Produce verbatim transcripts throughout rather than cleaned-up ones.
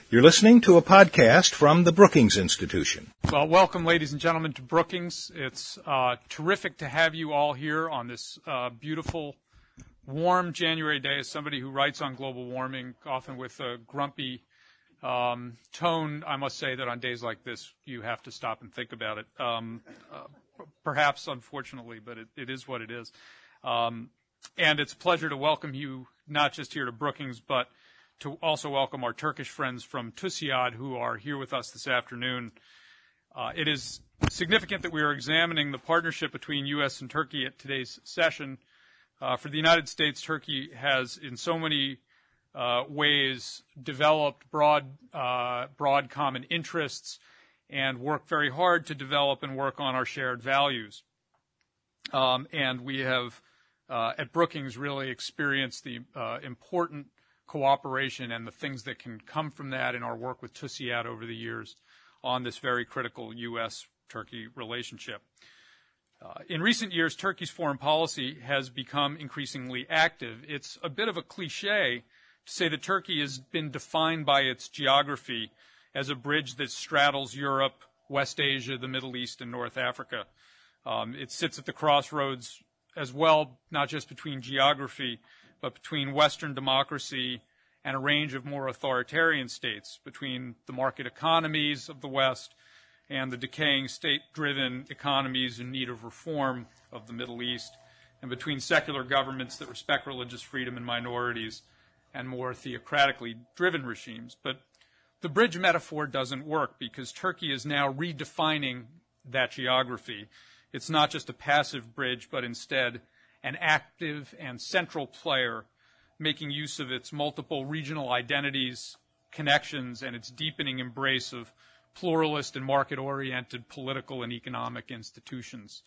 You're listening to a podcast from the Brookings Institution. Well, welcome, ladies and gentlemen, to Brookings. It's uh, terrific to have you all here on this uh, beautiful, warm January day. As somebody who writes on global warming, often with a grumpy um, tone, I must say that on days like this, you have to stop and think about it. Um, uh, perhaps, unfortunately, but it, it is what it is. Um, and it's a pleasure to welcome you, not just here to Brookings, but to also welcome our Turkish friends from TÜSİAD who are here with us this afternoon. Uh, it is significant that we are examining the partnership between U S and Turkey at today's session. Uh, for the United States, Turkey has in so many uh, ways developed broad, uh, broad common interests and worked very hard to develop and work on our shared values. Um, and we have, uh, at Brookings, really experienced the uh, important cooperation and the things that can come from that in our work with TÜSİAD over the years on this very critical U S Turkey relationship. Uh, in recent years, Turkey's foreign policy has become increasingly active. It's a bit of a cliche to say that Turkey has been defined by its geography as a bridge that straddles Europe, West Asia, the Middle East, and North Africa. Um, it sits at the crossroads as well, not just between geography, but between Western democracy and a range of more authoritarian states, between the market economies of the West and the decaying state-driven economies in need of reform of the Middle East, and between secular governments that respect religious freedom and minorities and more theocratically driven regimes. But the bridge metaphor doesn't work because Turkey is now redefining that geography. It's not just a passive bridge, but instead an active and central player, making use of its multiple regional identities, connections, and its deepening embrace of pluralist and market-oriented political and economic institutions.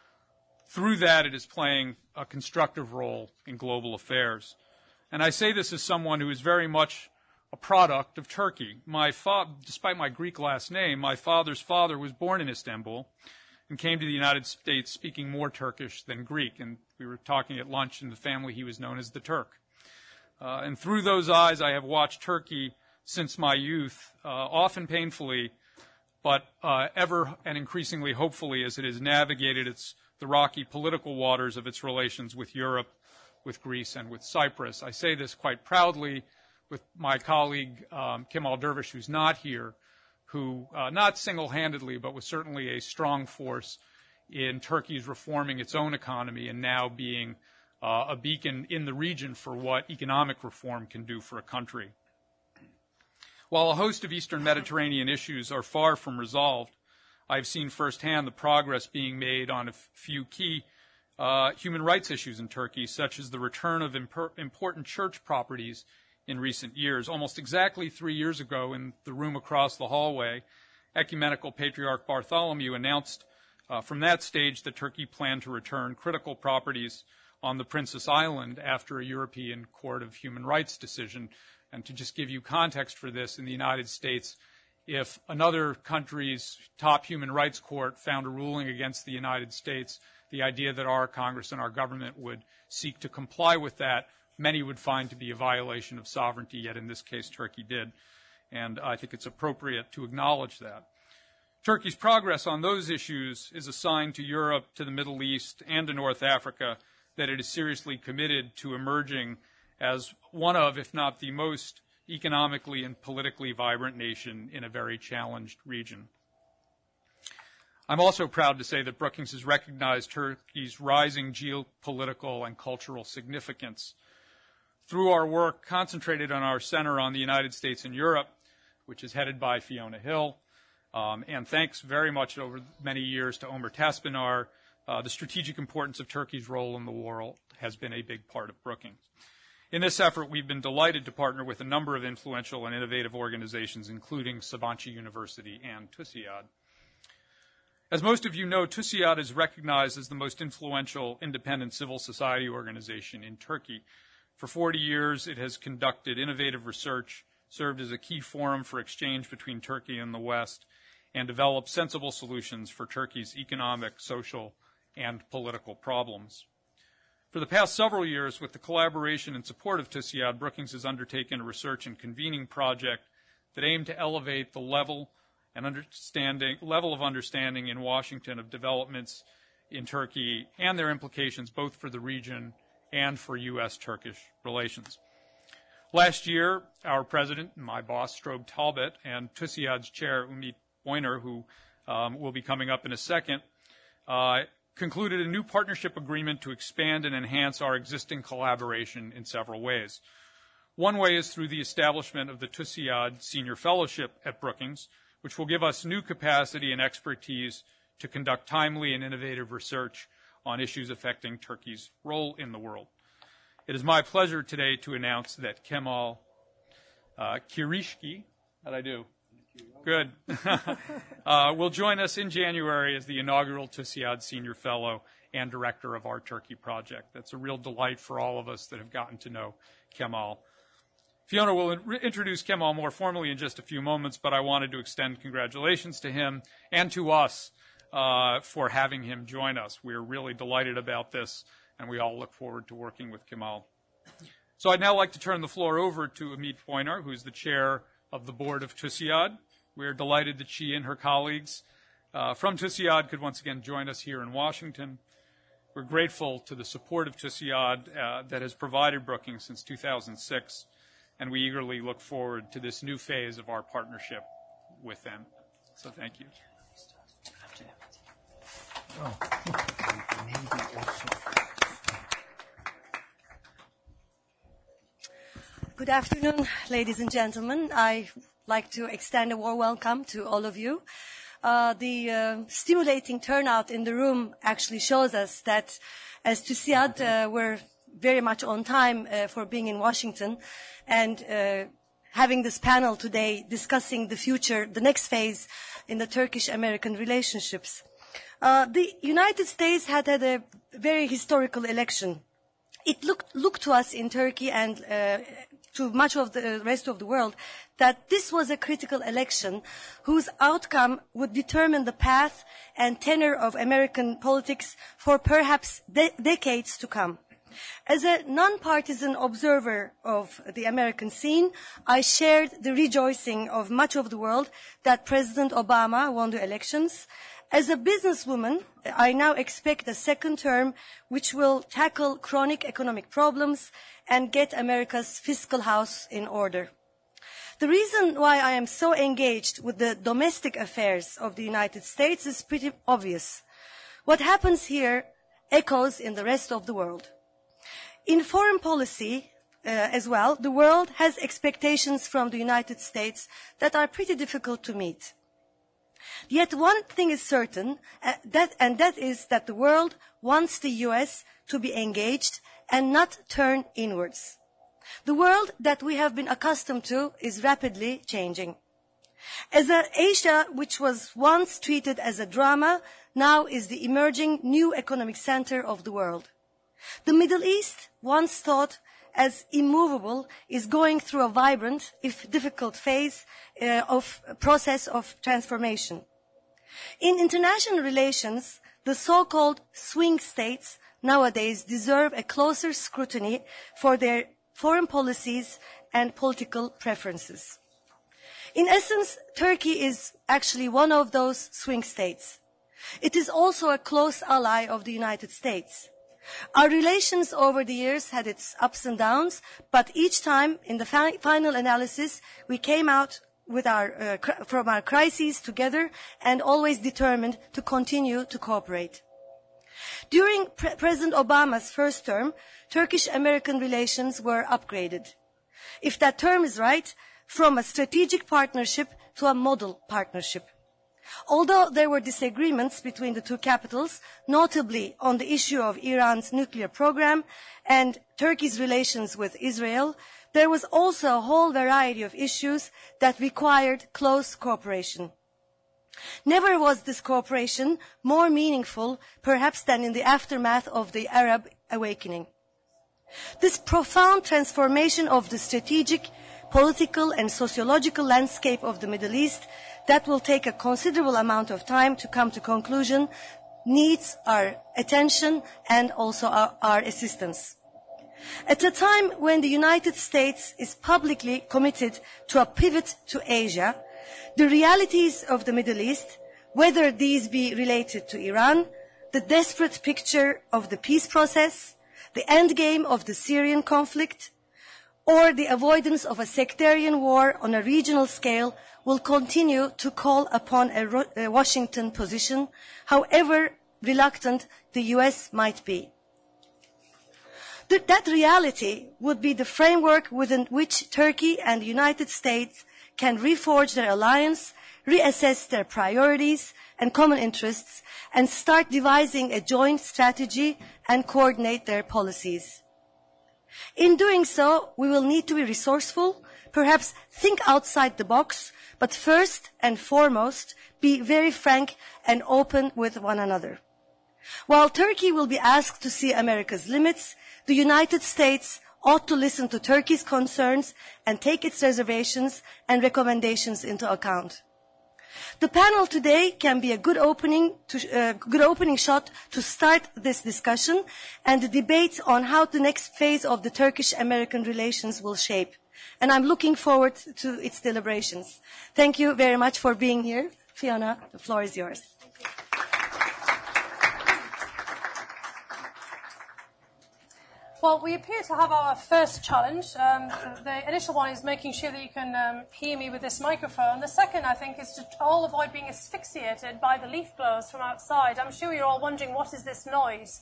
Through that, it is playing a constructive role in global affairs. And I say this as someone who is very much a product of Turkey. My fa- despite my Greek last name, my father's father was born in Istanbul and came to the United States speaking more Turkish than Greek. And we were talking at lunch in the family, he was known as the Turk. Uh, and through those eyes, I have watched Turkey since my youth, uh, often painfully, but uh, ever and increasingly hopefully as it has navigated its, the rocky political waters of its relations with Europe, with Greece, and with Cyprus. I say this quite proudly with my colleague um, Kemal Dervish, who's not here, who, uh, not single-handedly, but was certainly a strong force in Turkey's reforming its own economy and now being uh, a beacon in the region for what economic reform can do for a country. While a host of Eastern Mediterranean issues are far from resolved, I've seen firsthand the progress being made on a f- few key uh, human rights issues in Turkey, such as the return of imper- important church properties in recent years. Almost exactly three years ago, in the room across the hallway, Ecumenical Patriarch Bartholomew announced uh, from that stage that Turkey planned to return critical properties on the Princess Island after a European Court of Human Rights decision. And to just give you context for this, in the United States, if another country's top human rights court found a ruling against the United States, the idea that our Congress and our government would seek to comply with that, many would find to be a violation of sovereignty, yet in this case Turkey did. And I think it's appropriate to acknowledge that. Turkey's progress on those issues is a sign to Europe, to the Middle East, and to North Africa that it is seriously committed to emerging as one of, if not the most economically and politically vibrant nation in a very challenged region. I'm also proud to say that Brookings has recognized Turkey's rising geopolitical and cultural significance. Through our work concentrated on our Center on the United States and Europe, which is headed by Fiona Hill, um, and thanks very much over many years to Omer Taspinar, uh, the strategic importance of Turkey's role in the world has been a big part of Brookings. In this effort, we've been delighted to partner with a number of influential and innovative organizations, including Sabancı University and TÜSİAD. As most of you know, TÜSİAD is recognized as the most influential independent civil society organization in Turkey. For forty years, it has conducted innovative research, served as a key forum for exchange between Turkey and the West, and developed sensible solutions for Turkey's economic, social, and political problems. For the past several years, with the collaboration and support of TÜSİAD, Brookings has undertaken a research and convening project that aim to elevate the level and understanding, level of understanding in Washington of developments in Turkey and their implications both for the region and for U S Turkish relations. Last year, our president, my boss, Strobe Talbot, and TÜSİAD's chair, Umit Boyner, who um, will be coming up in a second, uh, concluded a new partnership agreement to expand and enhance our existing collaboration in several ways. One way is through the establishment of the TÜSİAD Senior Fellowship at Brookings, which will give us new capacity and expertise to conduct timely and innovative research on issues affecting Turkey's role in the world. It is my pleasure today to announce that Kemal uh, Kirişki, how'd I do? Good. uh, will join us in January as the inaugural TÜSİAD Senior Fellow and Director of our Turkey project. That's a real delight for all of us that have gotten to know Kemal. Fiona will in- introduce Kemal more formally in just a few moments, but I wanted to extend congratulations to him and to us uh, for having him join us. We're really delighted about this, and we all look forward to working with Kemal. So I'd now like to turn the floor over to Umit Boyner, who's the chair of the board of TÜSİAD. We're delighted that she and her colleagues uh, from TÜSİAD could once again join us here in Washington. We're grateful to the support of TÜSİAD uh, that has provided Brookings since two thousand six, and we eagerly look forward to this new phase of our partnership with them. So thank you. Oh. Good afternoon, ladies and gentlemen. I'd like to extend a warm welcome to all of you. Uh, the uh, stimulating turnout in the room actually shows us that as TÜSİAD, uh, we're very much on time uh, for being in Washington and uh, having this panel today discussing the future, the next phase in the Turkish-American relationships. Uh, the United States had had a very historical election. It looked, looked to us in Turkey and uh, to much of the rest of the world that this was a critical election whose outcome would determine the path and tenor of American politics for perhaps de- decades to come. As a non-partisan observer of the American scene, I shared the rejoicing of much of the world that President Obama won the elections. As a businesswoman, I now expect a second term which will tackle chronic economic problems and get America's fiscal house in order. The reason why I am so engaged with the domestic affairs of the United States is pretty obvious. What happens here echoes in the rest of the world. In foreign policy uh, as well, the world has expectations from the United States that are pretty difficult to meet. Yet one thing is certain, uh, that, and that is that the world wants the U S to be engaged and not turn inwards. The world that we have been accustomed to is rapidly changing. As a Asia, which was once treated as a drama, now is the emerging new economic center of the world. The Middle East, once thought as immovable, is going through a vibrant, if difficult, phase uh, of process of transformation. In international relations, the so-called swing states nowadays deserve a closer scrutiny for their foreign policies and political preferences. In essence, Turkey is actually one of those swing states. It is also a close ally of the United States. Our relations over the years had its ups and downs, but each time in the fi- final analysis, we came out with our, uh, cr- from our crises together and always determined to continue to cooperate. During Pre- President Obama's first term, Turkish-American relations were upgraded. If that term is right, from a strategic partnership to a model partnership. Although there were disagreements between the two capitals, notably on the issue of Iran's nuclear program and Turkey's relations with Israel, there was also a whole variety of issues that required close cooperation. Never was this cooperation more meaningful, perhaps, than in the aftermath of the Arab awakening. This profound transformation of the strategic, political and sociological landscape of the Middle East that will take a considerable amount of time to come to conclusion needs our attention and also our, our assistance. At a time when the United States is publicly committed to a pivot to Asia, the realities of the Middle East, whether these be related to Iran, the desperate picture of the peace process, the endgame of the Syrian conflict, or the avoidance of a sectarian war on a regional scale, will continue to call upon a, a Washington position, however reluctant the U S might be. Th- that reality would be the framework within which Turkey and the United States can reforge their alliance, reassess their priorities and common interests, and start devising a joint strategy and coordinate their policies. In doing so, we will need to be resourceful, perhaps think outside the box, but first and foremost, be very frank and open with one another. While Turkey will be asked to see America's limits, the United States ought to listen to Turkey's concerns and take its reservations and recommendations into account. The panel today can be a good opening, to, uh, good opening shot to start this discussion and the debate on how the next phase of the Turkish-American relations will shape. And I'm looking forward to its deliberations. Thank you very much for being here. Fiona, the floor is yours. Well, we appear to have our first challenge. Um, the initial one is making sure that you can um, hear me with this microphone. The second, I think, is to all avoid being asphyxiated by the leaf blowers from outside. I'm sure you're all wondering, what is this noise?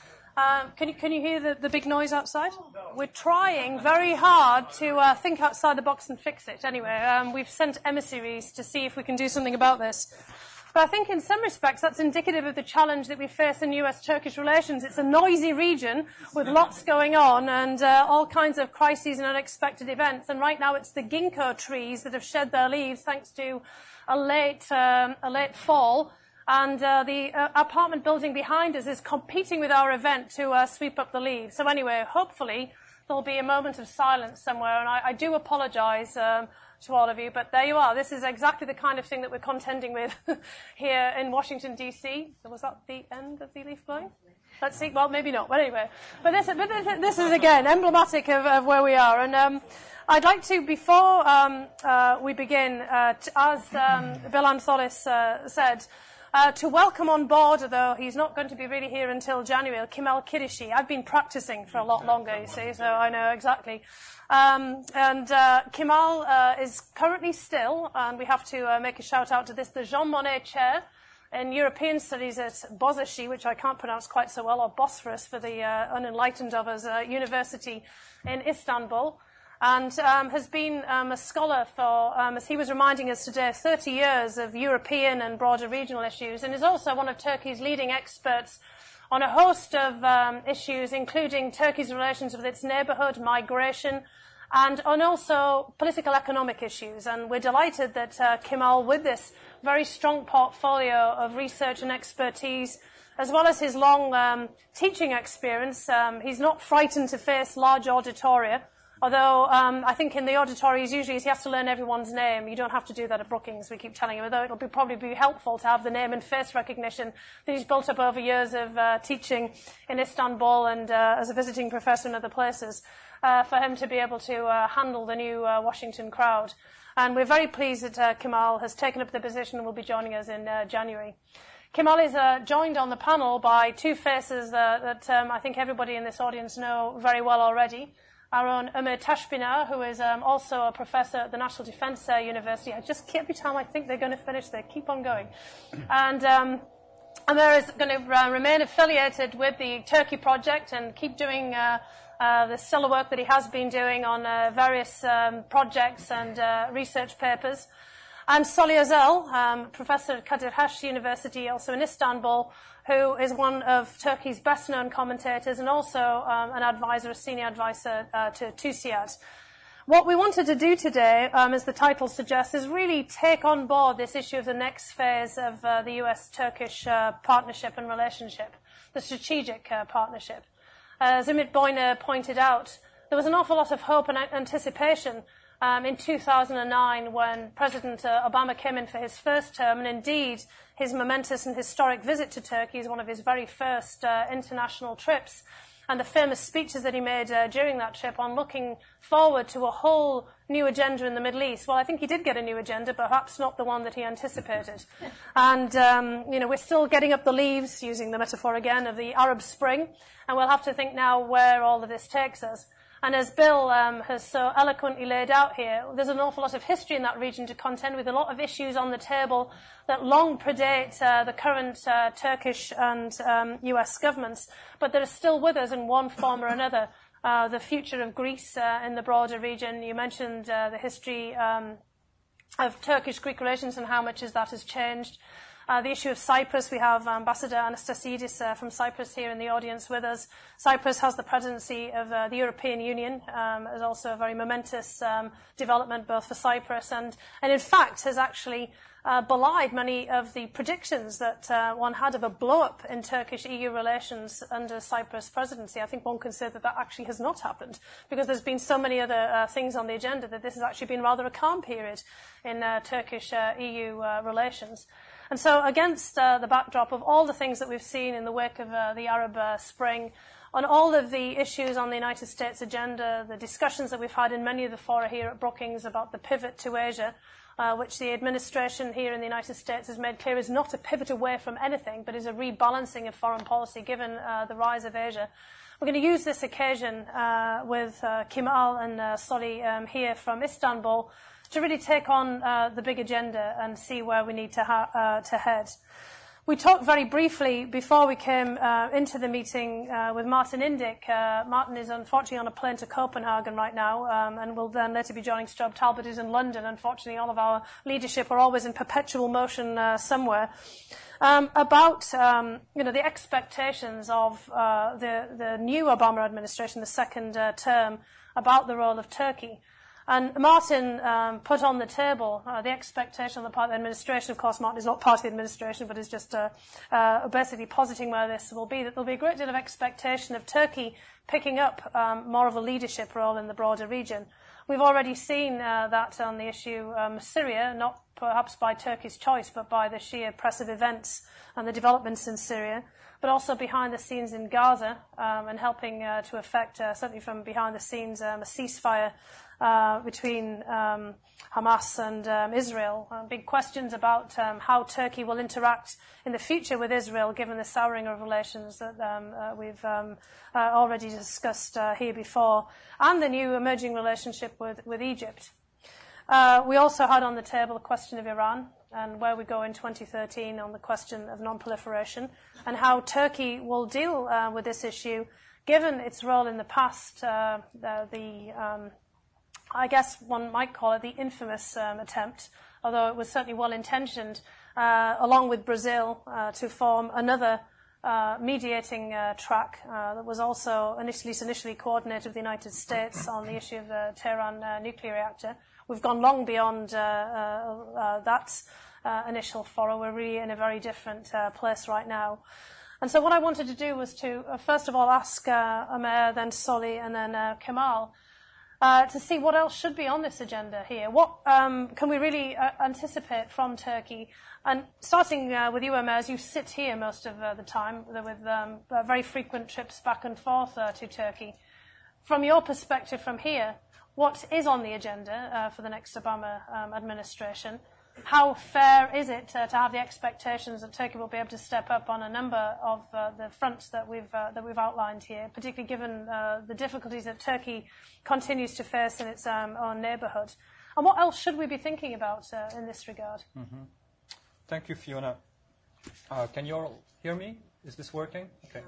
Um, can, you, can you hear the, the big noise outside? We're trying very hard to uh, think outside the box and fix it. Anyway, um, we've sent emissaries to see if we can do something about this. But I think in some respects that's indicative of the challenge that we face in U S Turkish relations. It's a noisy region with lots going on and uh, all kinds of crises and unexpected events. And right now it's the ginkgo trees that have shed their leaves thanks to a late, um, a late fall. And uh, the uh, apartment building behind us is competing with our event to uh, sweep up the leaves. So anyway, hopefully there'll be a moment of silence somewhere. And I, I do apologize um, to all of you, but there you are. This is exactly the kind of thing that we're contending with here in Washington, D C. Was that the end of the leaf blowing? Let's see. Well, maybe not. But anyway, but this, but this is, again, emblematic of, of where we are. And um, I'd like to, before um, uh, we begin, uh, t- as um, Bilan Solis uh, said, Uh, to welcome on board, although he's not going to be really here until January, Kemal Kirishi. I've been practicing for a lot longer, you see, so I know exactly. Um, and uh, Kemal uh, is currently still, and we have to uh, make a shout out to this, the Jean Monnet Chair in European Studies at Bozashi, which I can't pronounce quite so well, or Bosphorus for the uh, unenlightened of us, uh, University in Istanbul. And um, has been um, a scholar for, um, as he was reminding us today, thirty years of European and broader regional issues, and is also one of Turkey's leading experts on a host of um, issues, including Turkey's relations with its neighbourhood, migration, and on also political economic issues. And we're delighted that uh, Kemal, with this very strong portfolio of research and expertise, as well as his long um, teaching experience, um, he's not frightened to face large auditoria. Although um, I think in the auditories usually he has to learn everyone's name. You don't have to do that at Brookings, we keep telling him, although it'll be probably be helpful to have the name and face recognition that he's built up over years of uh, teaching in Istanbul and uh, as a visiting professor in other places, uh, for him to be able to uh, handle the new uh, Washington crowd. And we're very pleased that uh, Kemal has taken up the position and will be joining us in uh, January. Kemal is uh, joined on the panel by two faces uh, that um, I think everybody in this audience know very well already. Our own Ömer Taşpınar, who is um, also a professor at the National Defence uh, University. I just, every time I think they're going to finish, they keep on going. And um, Ömer is going to uh, remain affiliated with the Turkey Project and keep doing uh, uh, the stellar work that he has been doing on uh, various um, projects and uh, research papers. And Solly Özel, um, professor at Kadir Has University, also in Istanbul, who is one of Turkey's best-known commentators and also um, an advisor, a senior advisor uh, to TÜSİAD. What we wanted to do today, um, as the title suggests, is really take on board this issue of the next phase of uh, the U S-Turkish uh, partnership and relationship, the strategic uh, partnership. As Ümit Boyner pointed out, there was an awful lot of hope and anticipation Um, in two thousand nine when President uh, Obama came in for his first term, and indeed his momentous and historic visit to Turkey is one of his very first uh, international trips. and the famous speeches that he made uh, during that trip on looking forward to a whole new agenda in the Middle East. Well, I think he did get a new agenda, perhaps not the one that he anticipated. And, um, you know, we're still getting up the leaves, using the metaphor again, of the Arab Spring, and we'll have to think now where all of this takes us. And as Bill um, has so eloquently laid out here, there's an awful lot of history in that region to contend with, a lot of issues on the table that long predate uh, the current uh, Turkish and um, U S governments, but that are still with us in one form or another. Uh, the future of Greece uh, in the broader region. You mentioned uh, the history um, of Turkish-Greek relations and how much as that has changed. Uh, the issue of Cyprus, we have Ambassador Anastasidis uh, from Cyprus here in the audience with us. Cyprus has the presidency of uh, the European Union. Um, it's also a very momentous um, development both for Cyprus and, and in fact, has actually uh, belied many of the predictions that uh, one had of a blow-up in Turkish-E U relations under Cyprus presidency. I think one can say that that actually has not happened because there's been so many other uh, things on the agenda that this has actually been rather a calm period in uh, Turkish-E U uh, relations. And so against uh, the backdrop of all the things that we've seen in the wake of uh, the Arab uh, Spring, on all of the issues on the United States agenda, the discussions that we've had in many of the fora here at Brookings about the pivot to Asia, uh, which the administration here in the United States has made clear is not a pivot away from anything, but is a rebalancing of foreign policy given uh, the rise of Asia. We're going to use this occasion uh, with uh, Kemal and uh, Solly um, here from Istanbul to really take on uh, the big agenda and see where we need to, ha- uh, to head. We talked very briefly before we came uh, into the meeting uh, with Martin Indyk. Uh, Martin is unfortunately on a plane to Copenhagen right now um, and will then later be joining Strobe Talbot, who's in London. Unfortunately, all of our leadership are always in perpetual motion uh, somewhere. Um, about um, you know the expectations of uh, the, the new Obama administration, the second uh, term, about the role of Turkey. And Martin um, put on the table uh, the expectation on the part of the administration. Of course, Martin is not part of the administration, but is just uh, uh, basically positing where this will be, that there will be a great deal of expectation of Turkey picking up um, more of a leadership role in the broader region. We've already seen uh, that on the issue um, of Syria, not perhaps by Turkey's choice, but by the sheer press of events and the developments in Syria, but also behind the scenes in Gaza um, and helping uh, to effect, uh, certainly from behind the scenes, um, a ceasefire Uh, between um, Hamas and um, Israel. Uh, big questions about um, how Turkey will interact in the future with Israel, given the souring of relations that um, uh, we've um, uh, already discussed uh, here before, and the new emerging relationship with, with Egypt. Uh, we also had on the table the question of Iran and where we go in twenty thirteen on the question of non-proliferation and how Turkey will deal uh, with this issue, given its role in the past, uh, the, the um, I guess one might call it the infamous um, attempt, although it was certainly well-intentioned, uh, along with Brazil, uh, to form another uh, mediating uh, track uh, that was also initially, initially coordinated with the United States on the issue of the Tehran uh, nuclear reactor. We've gone long beyond uh, uh, uh, that uh, initial forum. We're really in a very different uh, place right now. And so what I wanted to do was to, uh, first of all, ask uh, Amer, then Solly, and then uh, Kemal, Uh, to see what else should be on this agenda here. What um, can we really uh, anticipate from Turkey? And starting uh, with you, Amer, as you sit here most of uh, the time with um, uh, very frequent trips back and forth uh, to Turkey. From your perspective from here, what is on the agenda uh, for the next Obama um, administration? How fair is it uh, to have the expectations that Turkey will be able to step up on a number of uh, the fronts that we've uh, that we've outlined here, particularly given uh, the difficulties that Turkey continues to face in its um, own neighbourhood? And what else should we be thinking about uh, in this regard? Mm-hmm. Thank you, Fiona. Uh, can you all hear me? Is this working? Okay.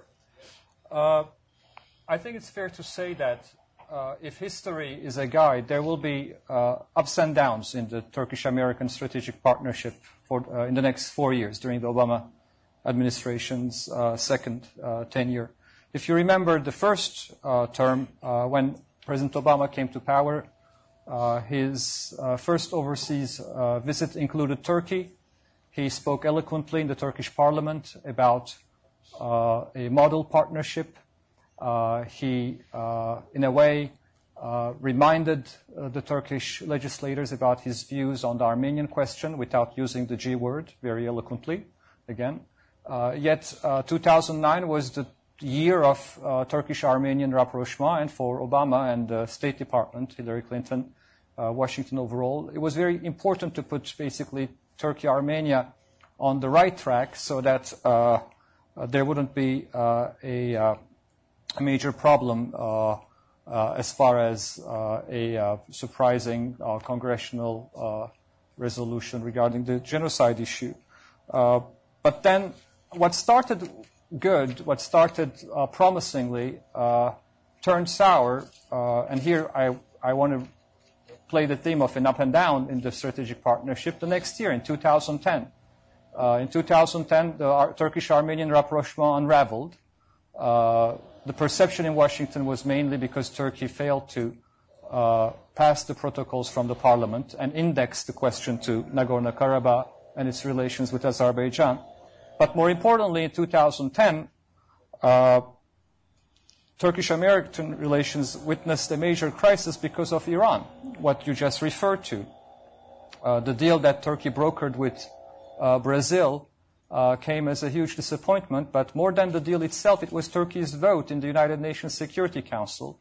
Uh, I think it's fair to say that Uh, if history is a guide, there will be uh, ups and downs in the Turkish-American strategic partnership for, uh, in the next four years during the Obama administration's uh, second uh, tenure. If you remember the first uh, term, uh, when President Obama came to power, uh, his uh, first overseas uh, visit included Turkey. He spoke eloquently in the Turkish parliament about uh, a model partnership. Uh, he, uh, in a way, uh, reminded uh, the Turkish legislators about his views on the Armenian question without using the G word very eloquently, again. Uh, yet uh, two thousand nine was the year of uh, Turkish-Armenian rapprochement, and for Obama and the State Department, Hillary Clinton, uh, Washington overall, it was very important to put basically Turkey-Armenia on the right track so that uh, uh, there wouldn't be uh, a, uh, a major problem uh, uh, as far as uh, a uh, surprising uh, congressional uh, resolution regarding the genocide issue. Uh, but then what started good, what started uh, promisingly, uh, turned sour, uh, and here I, I want to play the theme of an up and down in the strategic partnership the next year, in two thousand ten. Uh, in two thousand ten, the Ar- Turkish-Armenian rapprochement unraveled. Uh, the perception in Washington was mainly because Turkey failed to uh, pass the protocols from the parliament and index the question to Nagorno-Karabakh and its relations with Azerbaijan. But more importantly, in two thousand ten, uh, Turkish-American relations witnessed a major crisis because of Iran, what you just referred to. Uh, the deal that Turkey brokered with uh, Brazil uh, came as a huge disappointment, but more than the deal itself, it was Turkey's vote in the United Nations Security Council,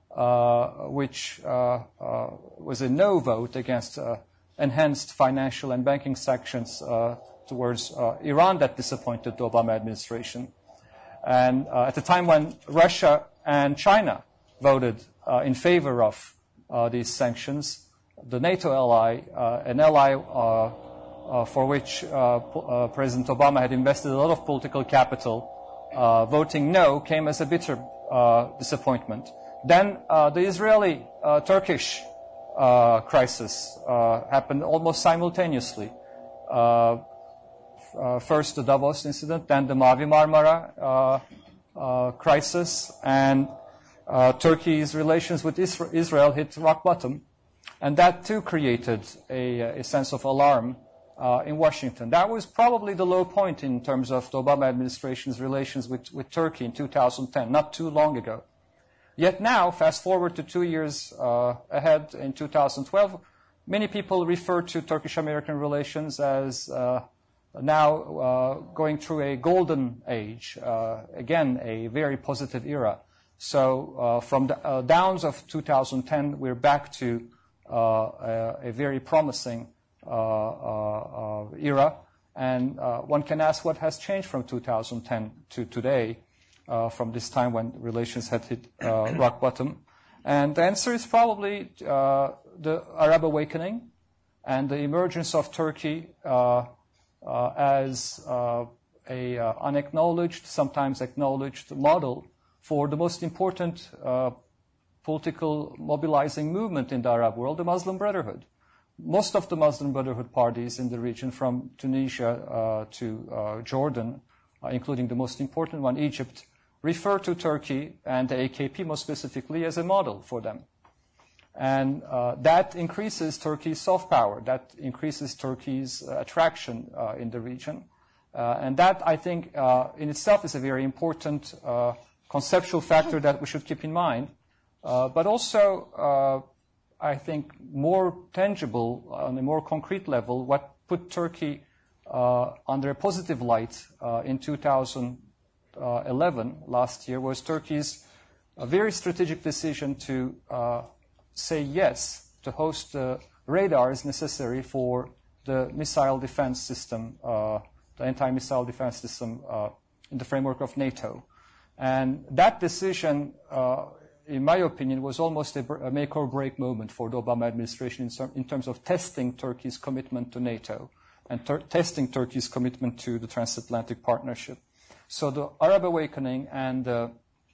uh, which uh, uh, was a no vote against uh, enhanced financial and banking sanctions uh, towards uh, Iran that disappointed the Obama administration. And uh, at the time when Russia and China voted uh, in favor of uh, these sanctions, the NATO ally, uh, an ally uh, uh, for which uh, uh, President Obama had invested a lot of political capital, uh, voting no came as a bitter uh, disappointment. Then uh, the Israeli-Turkish uh, uh, crisis uh, happened almost simultaneously. Uh, Uh, first the Davos incident, then the Mavi Marmara uh, uh, crisis, and uh, Turkey's relations with Isra- Israel hit rock bottom. And that too created a, a sense of alarm uh, in Washington. That was probably the low point in terms of the Obama administration's relations with, with Turkey in two thousand ten, not too long ago. Yet now, fast forward to two years uh, ahead in two thousand twelve, many people refer to Turkish-American relations as uh, now uh, going through a golden age, uh, again, a very positive era. So uh, from the uh, downs of two thousand ten, we're back to uh, a, a very promising uh, uh, uh, era. And uh, one can ask what has changed from two thousand ten to today, uh, from this time when relations had hit uh, rock bottom. And the answer is probably uh, the Arab awakening and the emergence of Turkey uh, Uh, as uh, a uh, unacknowledged, sometimes acknowledged model for the most important uh, political mobilizing movement in the Arab world, the Muslim Brotherhood. Most of the Muslim Brotherhood parties in the region, from Tunisia uh, to uh, Jordan, uh, including the most important one, Egypt, refer to Turkey and the A K P most specifically as a model for them. And uh, that increases Turkey's soft power. That increases Turkey's uh, attraction uh, in the region. Uh, and that, I think, uh, in itself is a very important uh, conceptual factor that we should keep in mind. Uh, but also, uh, I think, more tangible, on a more concrete level, what put Turkey uh, under a positive light uh, in two thousand eleven, last year, was Turkey's a very strategic decision to uh, say yes to host the radars necessary for the missile defense system, uh, the anti-missile defense system uh, in the framework of NATO. And that decision, uh, in my opinion, was almost a, a make or break moment for the Obama administration in, ter- in terms of testing Turkey's commitment to NATO and ter- testing Turkey's commitment to the transatlantic partnership. So the Arab awakening and the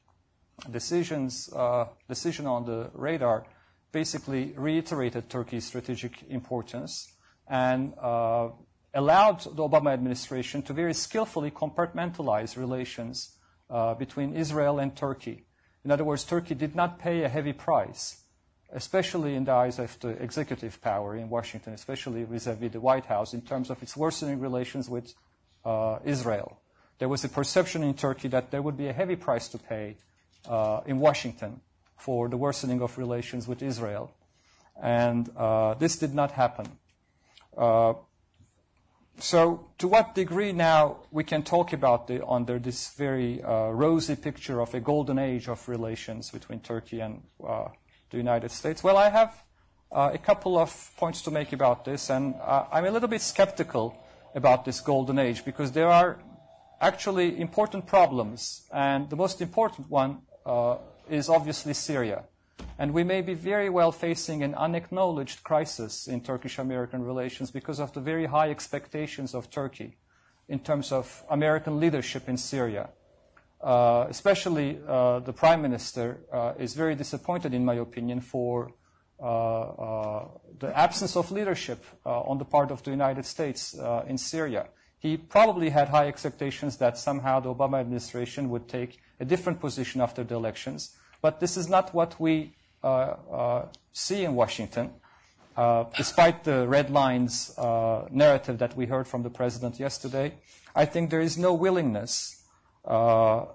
decisions, uh, decision on the radar basically reiterated Turkey's strategic importance and uh, allowed the Obama administration to very skillfully compartmentalize relations uh, between Israel and Turkey. In other words, Turkey did not pay a heavy price, especially in the eyes of the executive power in Washington, especially vis-à-vis the White House, in terms of its worsening relations with uh, Israel. There was a perception in Turkey that there would be a heavy price to pay uh, in Washington for the worsening of relations with Israel. And uh, this did not happen. Uh, so to what degree now we can talk about the, under this very uh, rosy picture of a golden age of relations between Turkey and uh, the United States? Well, I have uh, a couple of points to make about this, and uh, I'm a little bit skeptical about this golden age because there are actually important problems, and the most important one uh, is obviously Syria. And we may be very well facing an unacknowledged crisis in Turkish-American relations because of the very high expectations of Turkey in terms of American leadership in Syria. Uh, especially uh, the Prime Minister uh, is very disappointed, in my opinion, for uh, uh, the absence of leadership uh, on the part of the United States uh, in Syria. He probably had high expectations that somehow the Obama administration would take a different position after the elections. But this is not what we uh, uh, see in Washington, uh, despite the red lines uh, narrative that we heard from the president yesterday. I think there is no willingness uh, uh,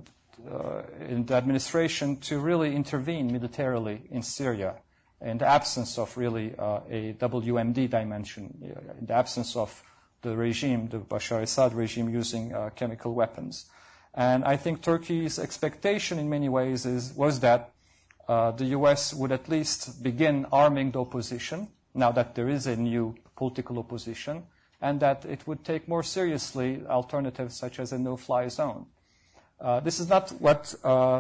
in the administration to really intervene militarily in Syria in the absence of really uh, a W M D dimension, in the absence of the regime, the Bashar Assad regime, using uh, chemical weapons. And I think Turkey's expectation in many ways is, was that uh, the U S would at least begin arming the opposition, now that there is a new political opposition, and that it would take more seriously alternatives such as a no-fly zone. Uh, this is not what uh,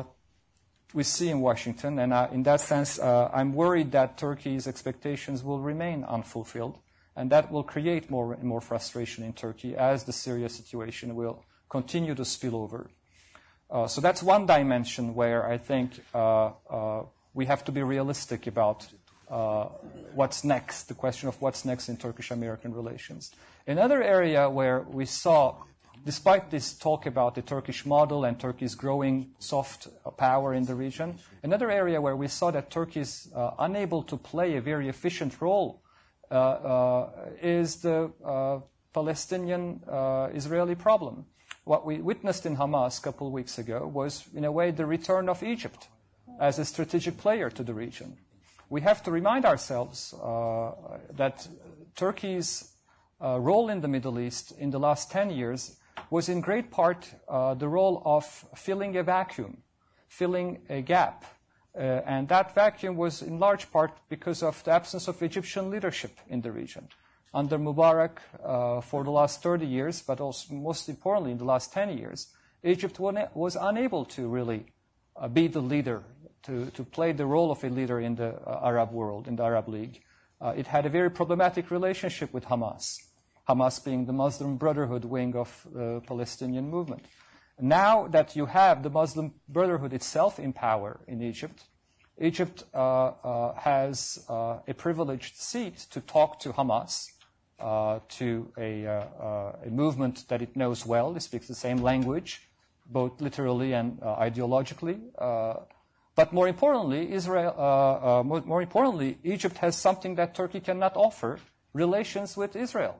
we see in Washington, and uh, in that sense, uh, I'm worried that Turkey's expectations will remain unfulfilled, and that will create more and more frustration in Turkey as the Syria situation will continue to spill over. Uh, so that's one dimension where I think uh, uh, we have to be realistic about uh, what's next, the question of what's next in Turkish-American relations. Another area where we saw, despite this talk about the Turkish model and Turkey's growing soft power in the region, another area where we saw that Turkey is uh, unable to play a very efficient role uh, uh, is the uh, Palestinian-Israeli uh, problem. What we witnessed in Hamas a couple of weeks ago was, in a way, the return of Egypt as a strategic player to the region. We have to remind ourselves uh, that Turkey's uh, role in the Middle East in the last ten years was in great part uh, the role of filling a vacuum, filling a gap. Uh, and that vacuum was in large part because of the absence of Egyptian leadership in the region. Under Mubarak uh, for the last thirty years, but also most importantly in the last ten years, Egypt was unable to really uh, be the leader, to, to play the role of a leader in the uh, Arab world, in the Arab League. Uh, it had a very problematic relationship with Hamas, Hamas being the Muslim Brotherhood wing of the Palestinian movement. Now that you have the Muslim Brotherhood itself in power in Egypt, Egypt uh, uh, has uh, a privileged seat to talk to Hamas, Uh, to a, uh, uh, a movement that it knows well. It speaks the same language, both literally and uh, ideologically. Uh, but more importantly, Israel, uh, uh, more, more importantly, Egypt has something that Turkey cannot offer: relations with Israel.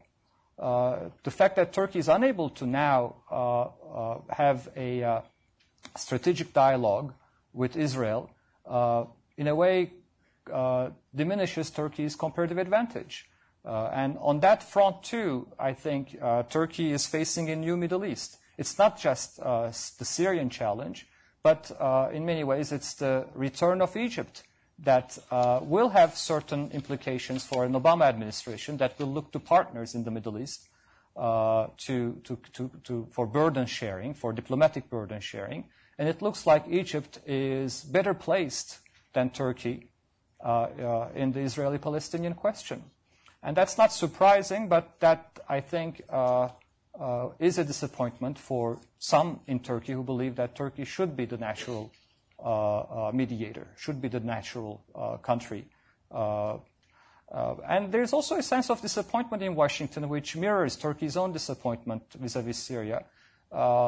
Uh, the fact that Turkey is unable to now uh, uh, have a uh, strategic dialogue with Israel, uh, in a way, uh, diminishes Turkey's comparative advantage. Uh, and on that front, too, I think uh, Turkey is facing a new Middle East. It's not just uh, the Syrian challenge, but uh, in many ways it's the return of Egypt that uh, will have certain implications for an Obama administration that will look to partners in the Middle East uh, to, to, to, to, for burden sharing, for diplomatic burden sharing. And it looks like Egypt is better placed than Turkey uh, uh, in the Israeli-Palestinian question. And that's not surprising, but that, I think, uh, uh, is a disappointment for some in Turkey who believe that Turkey should be the natural uh, uh, mediator, should be the natural uh, country. Uh, uh, and there's also a sense of disappointment in Washington, which mirrors Turkey's own disappointment vis-à-vis Syria, uh,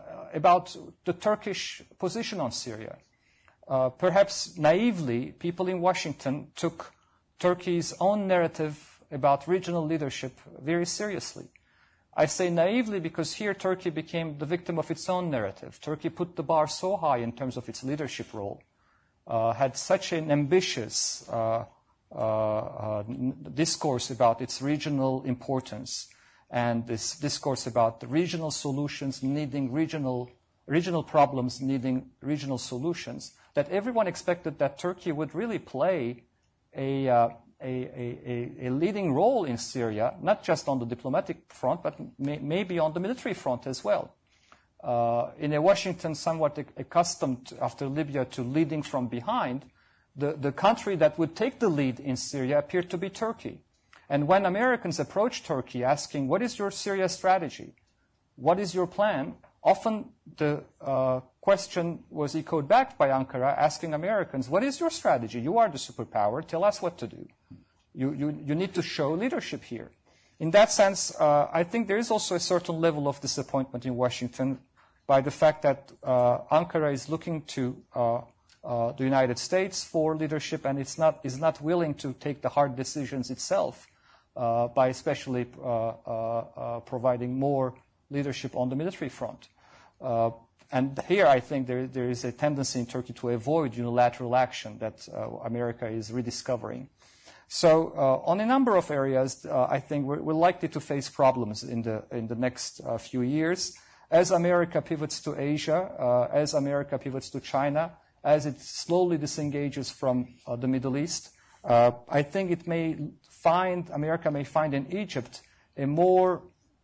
about the Turkish position on Syria. Uh, perhaps naively, people in Washington took Turkey's own narrative about regional leadership very seriously. I say naively because here Turkey became the victim of its own narrative. Turkey put the bar so high in terms of its leadership role, uh, had such an ambitious uh, uh, uh, discourse about its regional importance, and this discourse about the regional solutions needing regional, regional problems needing regional solutions, that everyone expected that Turkey would really play a, uh, a, a, a leading role in Syria, not just on the diplomatic front, but may, maybe on the military front as well. Uh, in a Washington somewhat accustomed after Libya to leading from behind, the, the country that would take the lead in Syria appeared to be Turkey. And when Americans approached Turkey asking, what is your Syria strategy? What is your plan? Often the uh, question was echoed back by Ankara asking Americans, what is your strategy? You are the superpower. Tell us what to do. You, you, you need to show leadership here. In that sense, uh, I think there is also a certain level of disappointment in Washington by the fact that uh, Ankara is looking to uh, uh, the United States for leadership, and it's not, is not willing to take the hard decisions itself uh, by especially uh, uh, uh, providing more leadership on the military front. Uh, and here I think there, there is a tendency in Turkey to avoid unilateral action that uh, America is rediscovering. So uh, on a number of areas, uh, I think we're, we're likely to face problems in the, in the next uh, few years. As America pivots to Asia, uh, as America pivots to China, as it slowly disengages from uh, the Middle East, uh, I think it may find, America may find in Egypt a more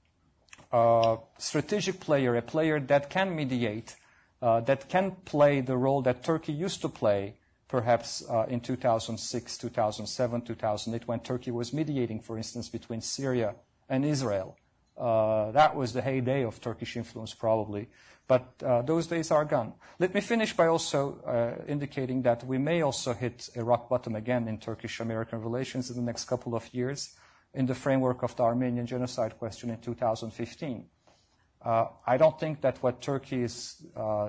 uh, strategic player, a player that can mediate, uh, that can play the role that Turkey used to play, perhaps uh, in two thousand six, two thousand seven, two thousand eight, when Turkey was mediating, for instance, between Syria and Israel. Uh, that was the heyday of Turkish influence, probably. But uh, those days are gone. Let me finish by also uh, indicating that we may also hit a rock bottom again in Turkish-American relations in the next couple of years in the framework of the Armenian genocide question in two thousand fifteen. Uh, I don't think that what Turkey is uh,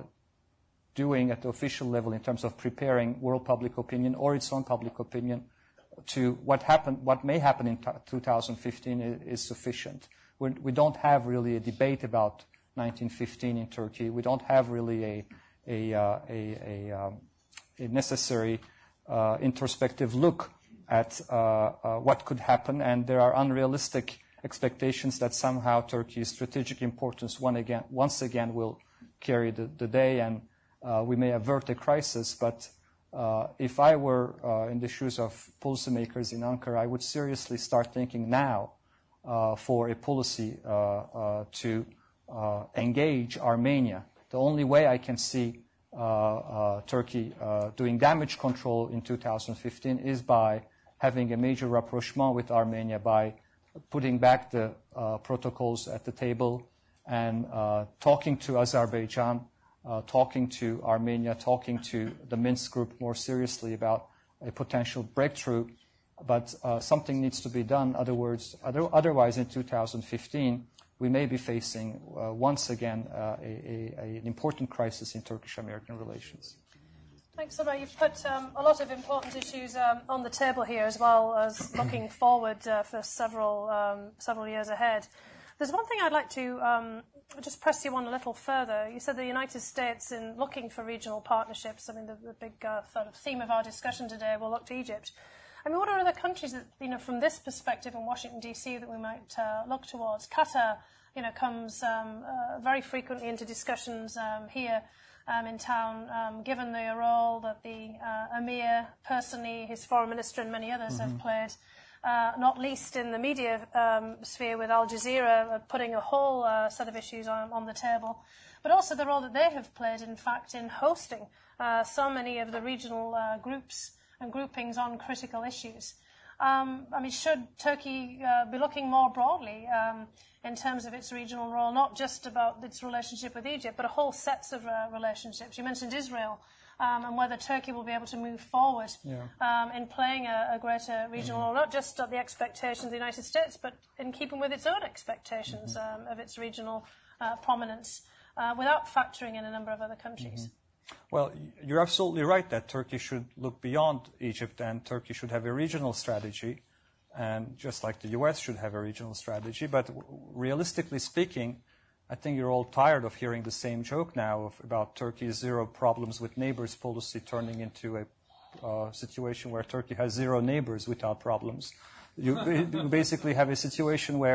doing at the official level in terms of preparing world public opinion or its own public opinion to what happened, what may happen in two thousand fifteen is, is sufficient. We're, we don't have really a debate about nineteen fifteen in Turkey. We don't have really a, a, uh, a, a, um, a necessary uh, introspective look at uh, uh, what could happen, and there are unrealistic expectations that somehow Turkey's strategic importance one again, once again will carry the, the day, and uh, we may avert a crisis. But uh, if I were uh, in the shoes of policymakers in Ankara, I would seriously start thinking now uh, for a policy uh, uh, to uh, engage Armenia. The only way I can see uh, uh, Turkey uh, doing damage control in two thousand fifteen is by having a major rapprochement with Armenia, by putting back the uh, protocols at the table and uh, talking to Azerbaijan, uh, talking to Armenia, talking to the Minsk group more seriously about a potential breakthrough. But uh, something needs to be done. Other words, other, otherwise, in two thousand fifteen, we may be facing uh, once again uh, a, a, an important crisis in Turkish-American relations. Thanks, Sabah. You've put um, a lot of important issues um, on the table here, as well as looking forward uh, for several um, several years ahead. There's one thing I'd like to um, just press you on a little further. You said the United States, in looking for regional partnerships, I mean, the, the big uh, sort of theme of our discussion today will look to Egypt. I mean, what are other countries that, you know, from this perspective in Washington, D C, that we might uh, look towards? Qatar, you know, comes um, uh, very frequently into discussions um, here. Um, in town, um, given the role that the uh, Emir personally, his foreign minister and many others mm-hmm. have played, uh, not least in the media um, sphere with Al Jazeera uh, putting a whole uh, set of issues on, on the table, but also the role that they have played, in fact, in hosting uh, so many of the regional uh, groups and groupings on critical issues. Um, I mean, should Turkey uh, be looking more broadly um, in terms of its regional role, not just about its relationship with Egypt, but a whole set of uh, relationships? You mentioned Israel um, and whether Turkey will be able to move forward yeah. um, in playing a, a greater regional mm-hmm. role, not just at the expectations of the United States, but in keeping with its own expectations mm-hmm. um, of its regional uh, prominence, uh, without factoring in a number of other countries. Mm-hmm. Well, you're absolutely right that Turkey should look beyond Egypt, and Turkey should have a regional strategy, and just like the U S should have a regional strategy. But realistically speaking, I think you're all tired of hearing the same joke now of, about Turkey's zero problems with neighbors policy turning into a uh, situation where Turkey has zero neighbors without problems. You, you basically have a situation where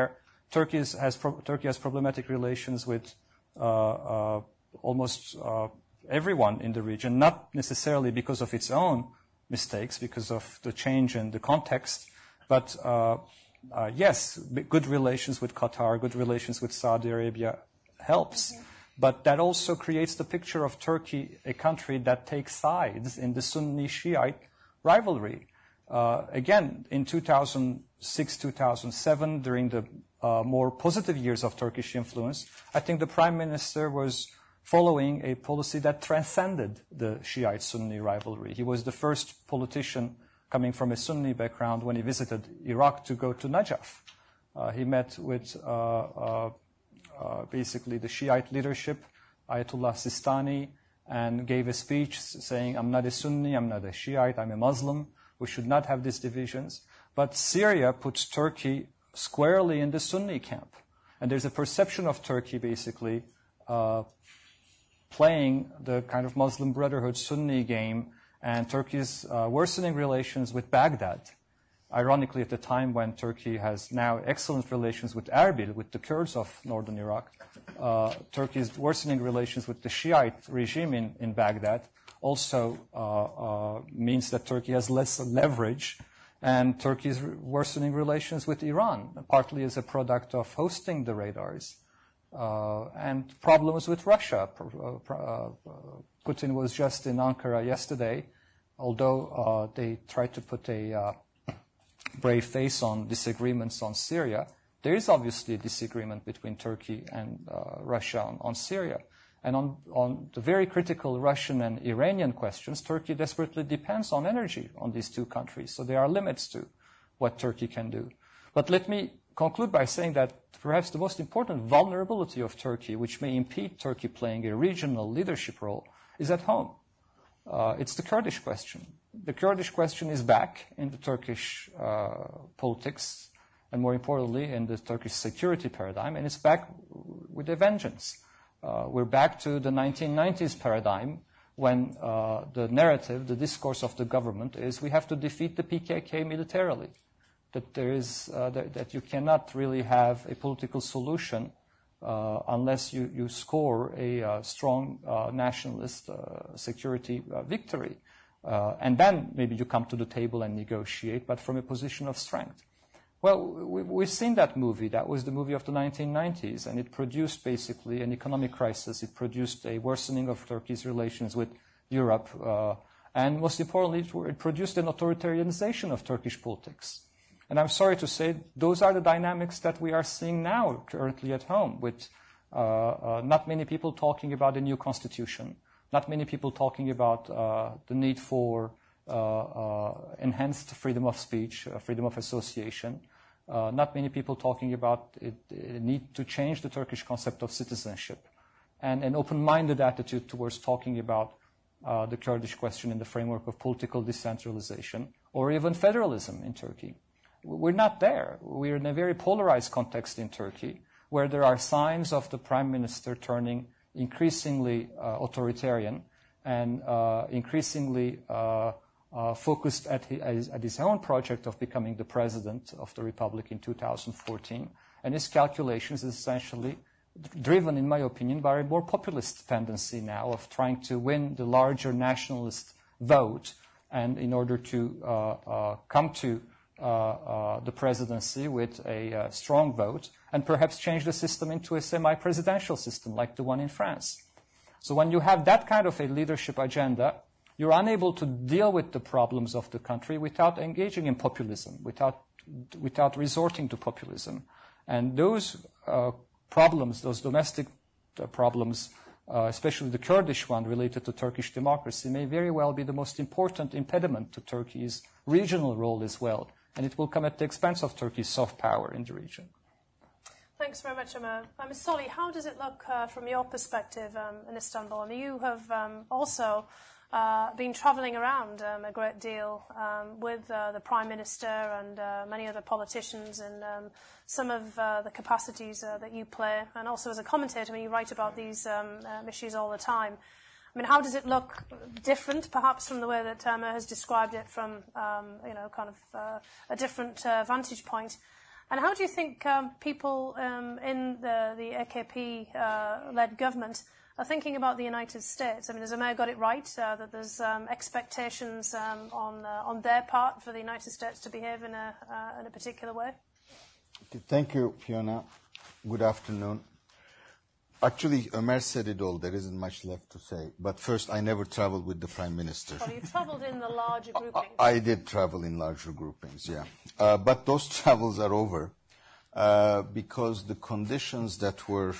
Turkey is, has pro- Turkey has problematic relations with uh, uh, almost uh, everyone in the region, not necessarily because of its own mistakes, because of the change in the context, but uh, uh, yes, good relations with Qatar, good relations with Saudi Arabia helps. Mm-hmm. But that also creates the picture of Turkey, a country that takes sides in the Sunni-Shiite rivalry. Uh, again, in two thousand six, two thousand seven, during the uh, more positive years of Turkish influence, I think the Prime Minister was following a policy that transcended the Shiite-Sunni rivalry. He was the first politician coming from a Sunni background when he visited Iraq to go to Najaf. Uh, he met with uh, uh, uh, basically the Shiite leadership, Ayatollah Sistani, and gave a speech saying, I'm not a Sunni, I'm not a Shiite, I'm a Muslim. We should not have these divisions. But Syria puts Turkey squarely in the Sunni camp. And there's a perception of Turkey basically uh, playing the kind of Muslim Brotherhood Sunni game, and Turkey's uh, worsening relations with Baghdad. Ironically, at the time when Turkey has now excellent relations with Erbil, with the Kurds of northern Iraq, uh, Turkey's worsening relations with the Shiite regime in, in Baghdad also uh, uh, means that Turkey has less leverage, and Turkey's worsening relations with Iran, partly as a product of hosting the radars, uh, and problems with Russia. Uh, uh, Putin was just in Ankara yesterday, although uh, they tried to put a uh, brave face on disagreements on Syria. There is obviously a disagreement between Turkey and uh, Russia on, on Syria. And on, on the very critical Russian and Iranian questions, Turkey desperately depends on energy on these two countries. So there are limits to what Turkey can do. But let me conclude by saying that perhaps the most important vulnerability of Turkey, which may impede Turkey playing a regional leadership role, is at home. Uh, it's the Kurdish question. The Kurdish question is back in the Turkish uh, politics, and more importantly, in the Turkish security paradigm, and it's back with a vengeance. Uh, we're back to the nineteen nineties paradigm when uh, the narrative, the discourse of the government is we have to defeat the P K K militarily, that there is uh, that, that you cannot really have a political solution uh, unless you, you score a uh, strong uh, nationalist uh, security uh, victory. Uh, and then maybe you come to the table and negotiate, but from a position of strength. Well, we, we've seen that movie. That was the movie of the nineteen nineties, and it produced basically an economic crisis. It produced a worsening of Turkey's relations with Europe, uh, and most importantly, it produced an authoritarianization of Turkish politics. And I'm sorry to say, those are the dynamics that we are seeing now, currently at home, with uh, uh, not many people talking about a new constitution, not many people talking about uh, the need for uh, uh, enhanced freedom of speech, uh, freedom of association, uh, not many people talking about it, the need to change the Turkish concept of citizenship, and an open-minded attitude towards talking about uh, the Kurdish question in the framework of political decentralization, or even federalism in Turkey. We're not there. We're in a very polarized context in Turkey, where there are signs of the prime minister turning increasingly uh, authoritarian and uh, increasingly uh, uh, focused at his, at his own project of becoming the president of the republic in two thousand fourteen. And his calculations is essentially driven, in my opinion, by a more populist tendency now of trying to win the larger nationalist vote, and in order to uh, uh, come to Uh, uh, the presidency with a uh, strong vote, and perhaps change the system into a semi-presidential system like the one in France. So when you have that kind of a leadership agenda, you're unable to deal with the problems of the country without engaging in populism, without, without resorting to populism. And those uh, problems, those domestic uh, problems, uh, especially the Kurdish one related to Turkish democracy, may very well be the most important impediment to Turkey's regional role as well. And it will come at the expense of Turkey's soft power in the region. Thanks very much, Ömer. Um, Solly, how does it look uh, from your perspective um, in Istanbul? I mean, you have um, also uh, been travelling around um, a great deal um, with uh, the Prime Minister and uh, many other politicians, and um, some of uh, the capacities uh, that you play, and also as a commentator, when you write about these um, uh, issues all the time. I mean, how does it look different, perhaps, from the way that Ömer has described it from, um, you know, kind of uh, a different uh, vantage point? And how do you think um, people um, in the, the A K P-led uh, government are thinking about the United States? I mean, has Ömer got it right uh, that there's um, expectations um, on uh, on their part for the United States to behave in a uh, in a particular way? Thank you, Fiona. Good afternoon. Actually, Ömer said it all. There isn't much left to say. But first, I never traveled with the Prime Minister. Well, you traveled in the larger groupings. I, I did travel in larger groupings, yeah. Uh, but those travels are over uh, because the conditions that were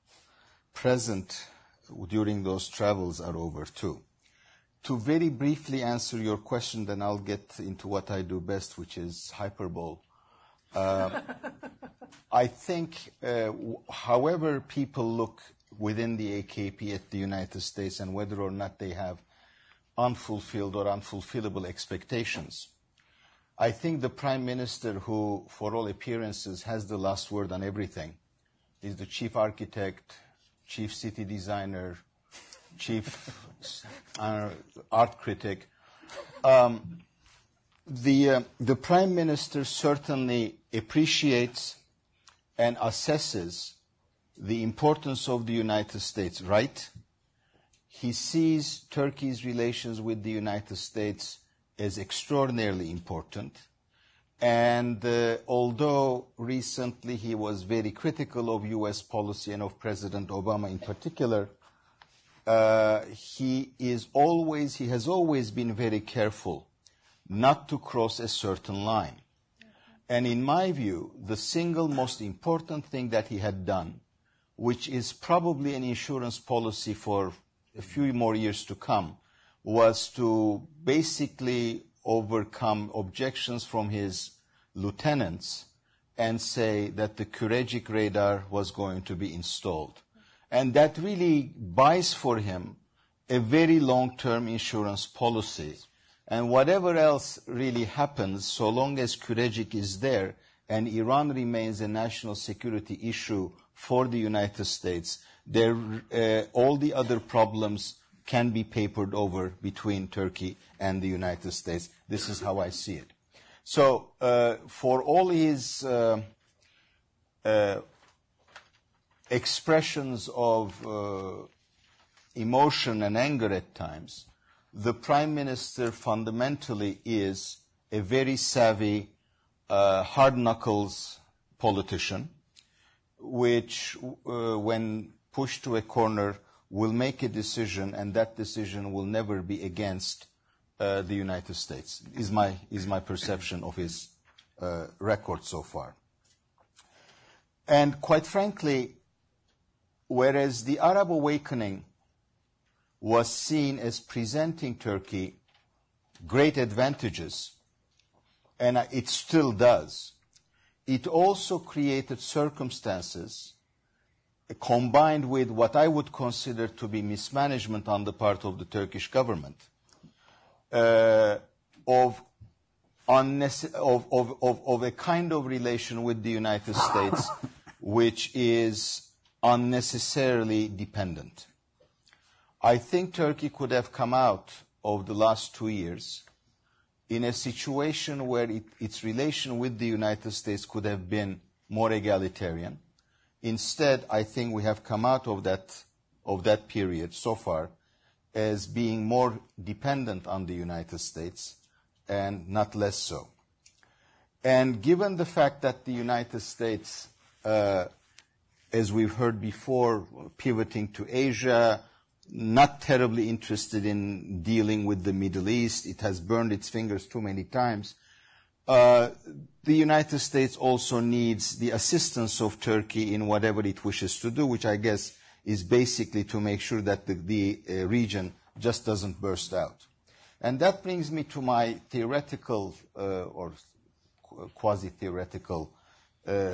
present during those travels are over too. To very briefly answer your question, then I'll get into what I do best, which is hyperbole. Uh, I think, uh, however people look within the A K P at the United States and whether or not they have unfulfilled or unfulfillable expectations, I think the Prime Minister, who, for all appearances, has the last word on everything, is the chief architect, chief city designer, chief uh, art critic. Um, the, uh, the Prime Minister certainly appreciates and assesses the importance of the United States, right? He sees Turkey's relations with the United States as extraordinarily important. And uh, although recently he was very critical of U S policy and of President Obama in particular, uh, he is always, he has always been very careful not to cross a certain line. And in my view, the single most important thing that he had done, which is probably an insurance policy for a few more years to come, was to basically overcome objections from his lieutenants and say that the Kurecik radar was going to be installed. And that really buys for him a very long-term insurance policy. And whatever else really happens, so long as Kurecik is there and Iran remains a national security issue for the United States, there, uh, all the other problems can be papered over between Turkey and the United States. This is how I see it. So uh, for all his uh, uh, expressions of uh, emotion and anger at times, the Prime Minister fundamentally is a very savvy, uh, hard-knuckles politician, which, uh, when pushed to a corner, will make a decision, and that decision will never be against uh, the United States, is my, is my perception of his uh, record so far. And quite frankly, whereas the Arab awakening was seen as presenting Turkey great advantages, and it still does, it also created circumstances combined with what I would consider to be mismanagement on the part of the Turkish government uh, of, unnecess- of, of, of, of a kind of relation with the United States which is unnecessarily dependent. I think Turkey could have come out of the last two years in a situation where it, its relation with the United States could have been more egalitarian. Instead, I think we have come out of that, of that period so far as being more dependent on the United States and not less so. And given the fact that the United States, uh, as we've heard before, pivoting to Asia, not terribly interested in dealing with the Middle East, it has burned its fingers too many times, uh, the United States also needs the assistance of Turkey in whatever it wishes to do, which I guess is basically to make sure that the, the uh, region just doesn't burst out. And that brings me to my theoretical uh, or quasi-theoretical uh,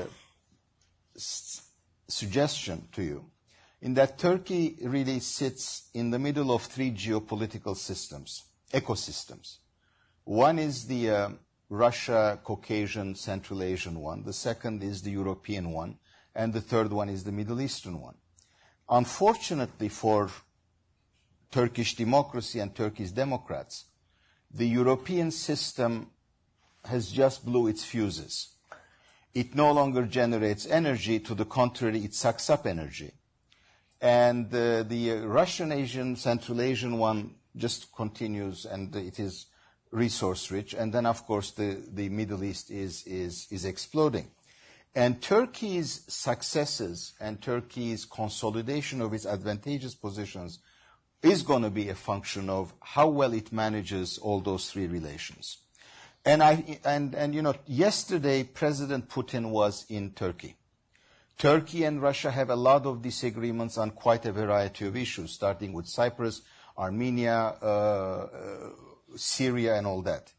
s- suggestion to you, in that Turkey really sits in the middle of three geopolitical systems, ecosystems. One is the uh, Russia, Caucasian, Central Asian one. The second is the European one. And the third one is the Middle Eastern one. Unfortunately for Turkish democracy and Turkish Democrats, the European system has just blew its fuses. it no longer generates energy. To the contrary, it sucks up energy. And uh, the uh, Russian Asian, Central Asian one just continues, and it is resource rich. And then, of course, the, the Middle East is, is, is exploding. And Turkey's successes and Turkey's consolidation of its advantageous positions is going to be a function of how well it manages all those three relations. And, I, and, and you know, yesterday President Putin was in Turkey. Turkey and Russia have a lot of disagreements on quite a variety of issues, starting with Cyprus, Armenia, uh, uh, Syria, and all that.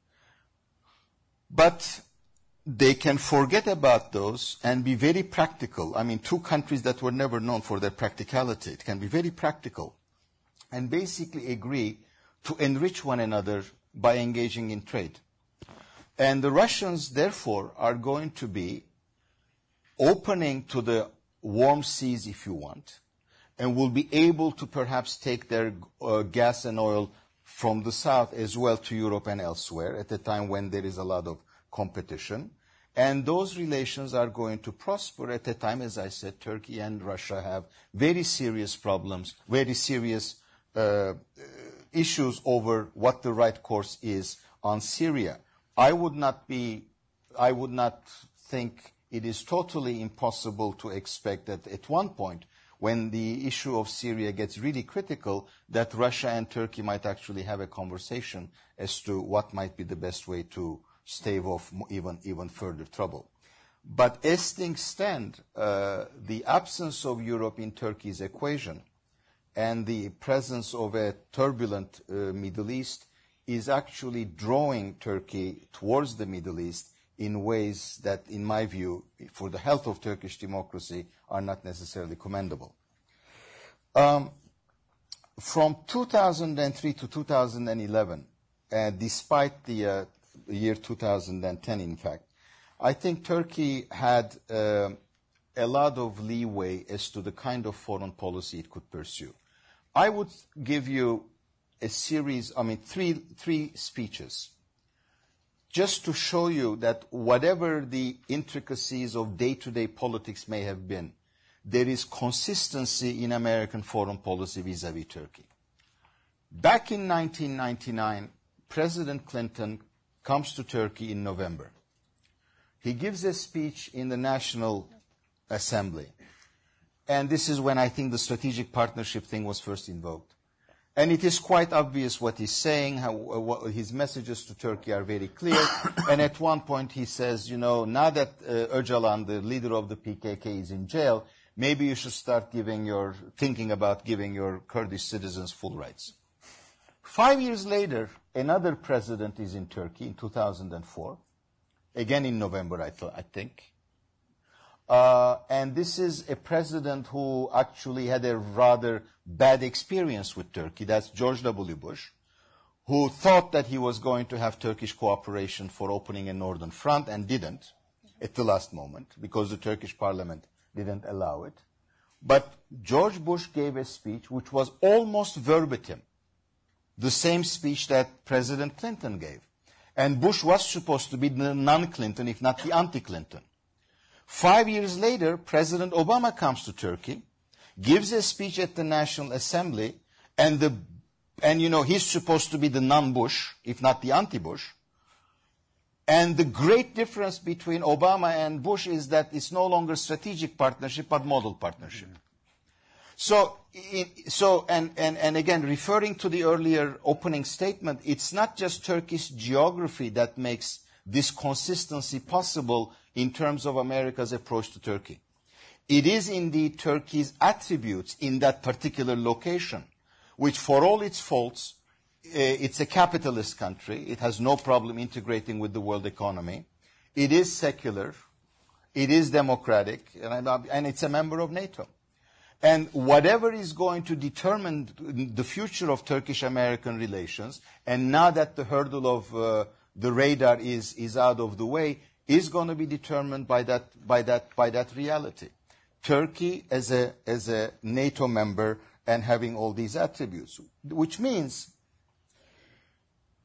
But they can forget about those and be very practical. I mean, two countries that were never known for their practicality. It can be very practical and basically agree to enrich one another by engaging in trade. And the Russians, therefore, are going to be opening to the warm seas, if you want, and will be able to perhaps take their uh, gas and oil from the south as well to Europe and elsewhere at a time when there is a lot of competition. And those relations are going to prosper at a time, as I said, Turkey and Russia have very serious problems, very serious uh, issues over what the right course is on Syria. I would not be, I would not think it is totally impossible to expect that at one point, when the issue of Syria gets really critical, that Russia and Turkey might actually have a conversation as to what might be the best way to stave off even, even further trouble. But as things stand, uh, the absence of Europe in Turkey's equation and the presence of a turbulent uh, Middle East is actually drawing Turkey towards the Middle East in ways that, in my view, for the health of Turkish democracy, are not necessarily commendable. Um, from two thousand three to two thousand eleven, uh, despite the uh, year two thousand ten, in fact, I think Turkey had uh, a lot of leeway as to the kind of foreign policy it could pursue. I would give you a series, I mean, three, three speeches, just to show you that whatever the intricacies of day-to-day politics may have been, there is consistency in American foreign policy vis-à-vis Turkey. Back in nineteen ninety-nine, President Clinton comes to Turkey in November. He gives a speech in the National Assembly. And this is when I think the strategic partnership thing was first invoked. And it is quite obvious what he's saying, how, what, his messages to Turkey are very clear. And at one point he says, you know, now that uh, Öcalan, the leader of the P K K, is in jail, maybe you should start giving your, thinking about giving your Kurdish citizens full rights. Five years later, another president is in Turkey in two thousand four, again in November, I, th- I think. Uh, and this is a president who actually had a rather bad experience with Turkey. That's George W. Bush, who thought that he was going to have Turkish cooperation for opening a northern front and didn't at the last moment because the Turkish parliament didn't allow it. But George Bush gave a speech which was almost verbatim the same speech that President Clinton gave. And Bush was supposed to be the non-Clinton, if not the anti-Clinton. Five years later, President Obama comes to Turkey, gives a speech at the National Assembly, and, the, and you know, he's supposed to be the non-Bush, if not the anti-Bush. And the great difference between Obama and Bush is that it's no longer strategic partnership, but model partnership. So, it, so and, and, and again, referring to the earlier opening statement, it's not just Turkish geography that makes this consistency possible in terms of America's approach to Turkey. It is indeed Turkey's attributes in that particular location, which for all its faults, uh, it's a capitalist country. It has no problem integrating with the world economy. It is secular. It is democratic. And, and it's a member of NATO. And whatever is going to determine the future of Turkish-American relations, and now that the hurdle of uh, the radar is, is out of the way, is going to be determined by that, by that, by that reality. Turkey as a, as a NATO member and having all these attributes, which means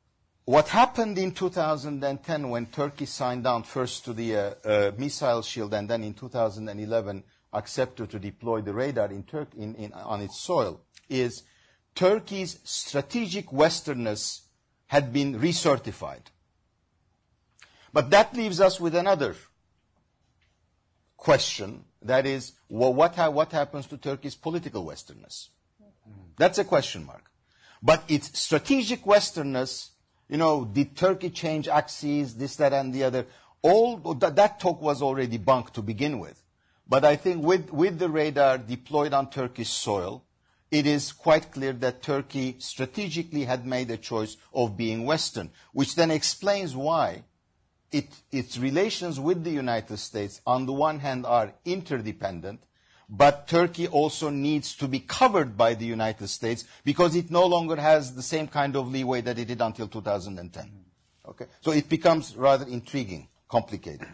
what happened in two thousand ten when Turkey signed down first to the uh, uh, missile shield and then in two thousand eleven accepted to deploy the radar in Tur- in, in, on its soil is Turkey's strategic westernness had been recertified. But that leaves us with another question, that is, well, what, ha- what happens to Turkey's political westernness? That's a question mark. But its strategic westernness, you know, did Turkey change axes, this, that, and the other? All that, that talk was already bunked to begin with. But I think with, with the radar deployed on Turkish soil, it is quite clear that Turkey strategically had made a choice of being Western, which then explains why it, its relations with the United States, on the one hand, are interdependent, but Turkey also needs to be covered by the United States because it no longer has the same kind of leeway that it did until two thousand ten. Okay? So it becomes rather intriguing, complicated.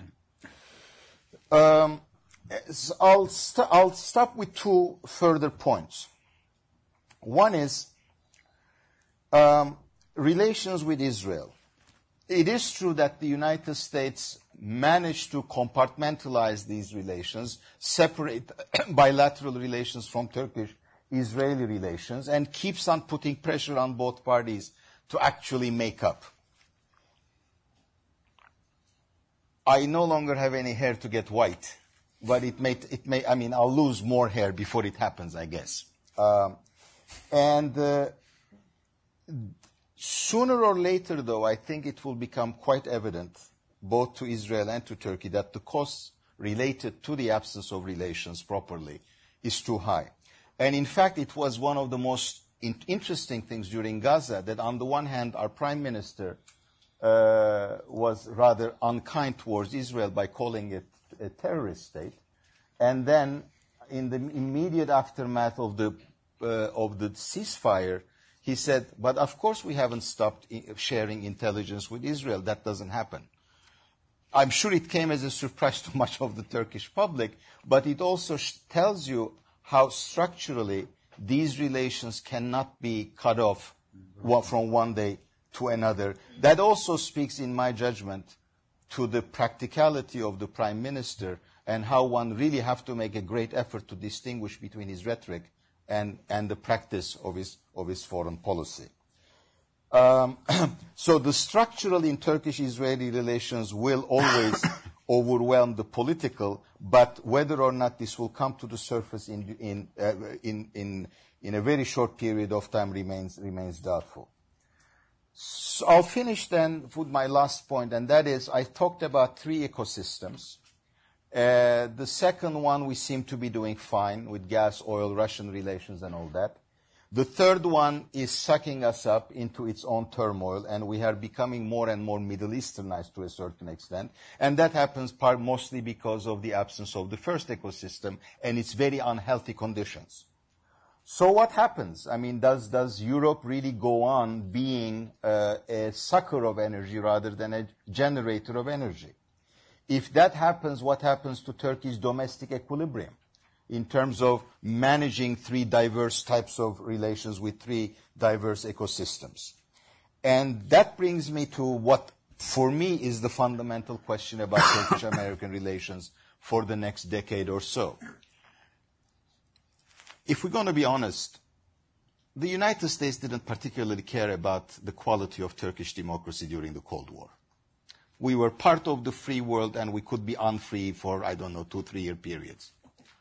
Um, so I'll, st- I'll stop with two further points. One is um, relations with Israel. It is true that the United States managed to compartmentalize these relations, separate bilateral relations from Turkish-Israeli relations, and keeps on putting pressure on both parties to actually make up. I no longer have any hair to get white, but it may, it may I mean, I'll lose more hair before it happens, I guess. Um, and uh, sooner or later, though, I think it will become quite evident, both to Israel and to Turkey, that the costs related to the absence of relations properly is too high. And in fact, it was one of the most in- interesting things during Gaza that on the one hand, our prime minister uh, was rather unkind towards Israel by calling it a terrorist state. And then in the immediate aftermath of the, uh, of the ceasefire, he said, but of course we haven't stopped I- sharing intelligence with Israel. That doesn't happen. I'm sure it came as a surprise to much of the Turkish public, but it also sh- tells you how structurally these relations cannot be cut off one, from one day to another. That also speaks, in my judgment, to the practicality of the prime minister and how one really have to make a great effort to distinguish between his rhetoric and, and the practice of his, of his foreign policy. Um, so the structural in Turkish-Israeli relations will always overwhelm the political, but whether or not this will come to the surface in, in, uh, in, in, in a very short period of time remains, remains doubtful. So I'll finish then with my last point, and that is I talked about three ecosystems. Uh, the second one we seem to be doing fine with gas, oil, Russian relations and all that. The third one is sucking us up into its own turmoil, and we are becoming more and more Middle Easternized to a certain extent. And that happens part mostly because of the absence of the first ecosystem and its very unhealthy conditions. So what happens? I mean, does, does Europe really go on being uh, a sucker of energy rather than a generator of energy? If that happens, what happens to Turkey's domestic equilibrium in terms of managing three diverse types of relations with three diverse ecosystems? And that brings me to what, for me, is the fundamental question about Turkish-American relations for the next decade or so. If we're going to be honest, the United States didn't particularly care about the quality of Turkish democracy during the Cold War. We were part of the free world and we could be unfree for, I don't know, two, three-year periods.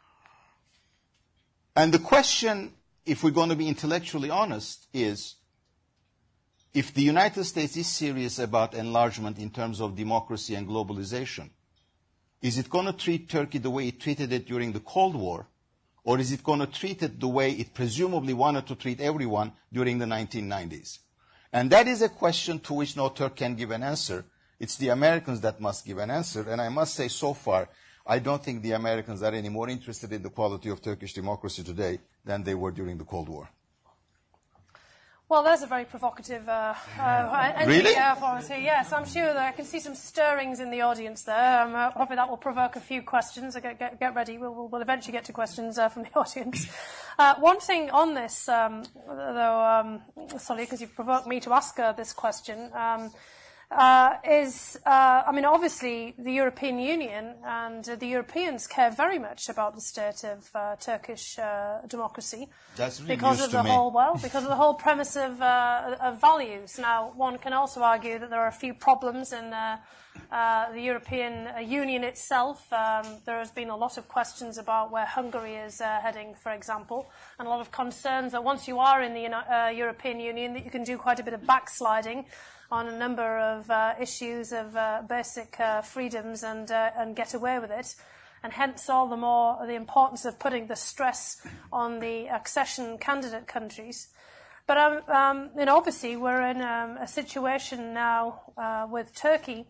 And the question, if we're going to be intellectually honest, is if the United States is serious about enlargement in terms of democracy and globalization, is it going to treat Turkey the way it treated it during the Cold War, or is it going to treat it the way it presumably wanted to treat everyone during the nineteen nineties? And that is a question to which no Turk can give an answer. It's the Americans that must give an answer. And I must say, so far, I don't think the Americans are any more interested in the quality of Turkish democracy today than they were during the Cold War. Well, there's a very provocative uh, uh, entry Really? uh, for us here. Yes, I'm sure that I can see some stirrings in the audience there. Um, uh, hopefully that will provoke a few questions. So get, get, get ready. We'll, we'll, we'll eventually get to questions uh, from the audience. Uh, one thing on this, um, though, um, sorry, because you've provoked me to ask uh, this question, um, uh, is, uh, I mean, obviously the European Union and uh, the Europeans care very much about the state of uh, Turkish uh, democracy. That's really because news of to the me. whole well, because of the whole premise of, uh, of values. Now, one can also argue that there are a few problems in uh, uh, the European uh, Union itself. Um, there has been a lot of questions about where Hungary is uh, heading, for example, and a lot of concerns that once you are in the uh, European Union, that you can do quite a bit of backsliding on a number of uh, issues of uh, basic uh, freedoms and uh, and get away with it. And hence all the more the importance of putting the stress on the accession candidate countries. But um, um, you know, obviously we're in um, a situation now uh, with Turkey,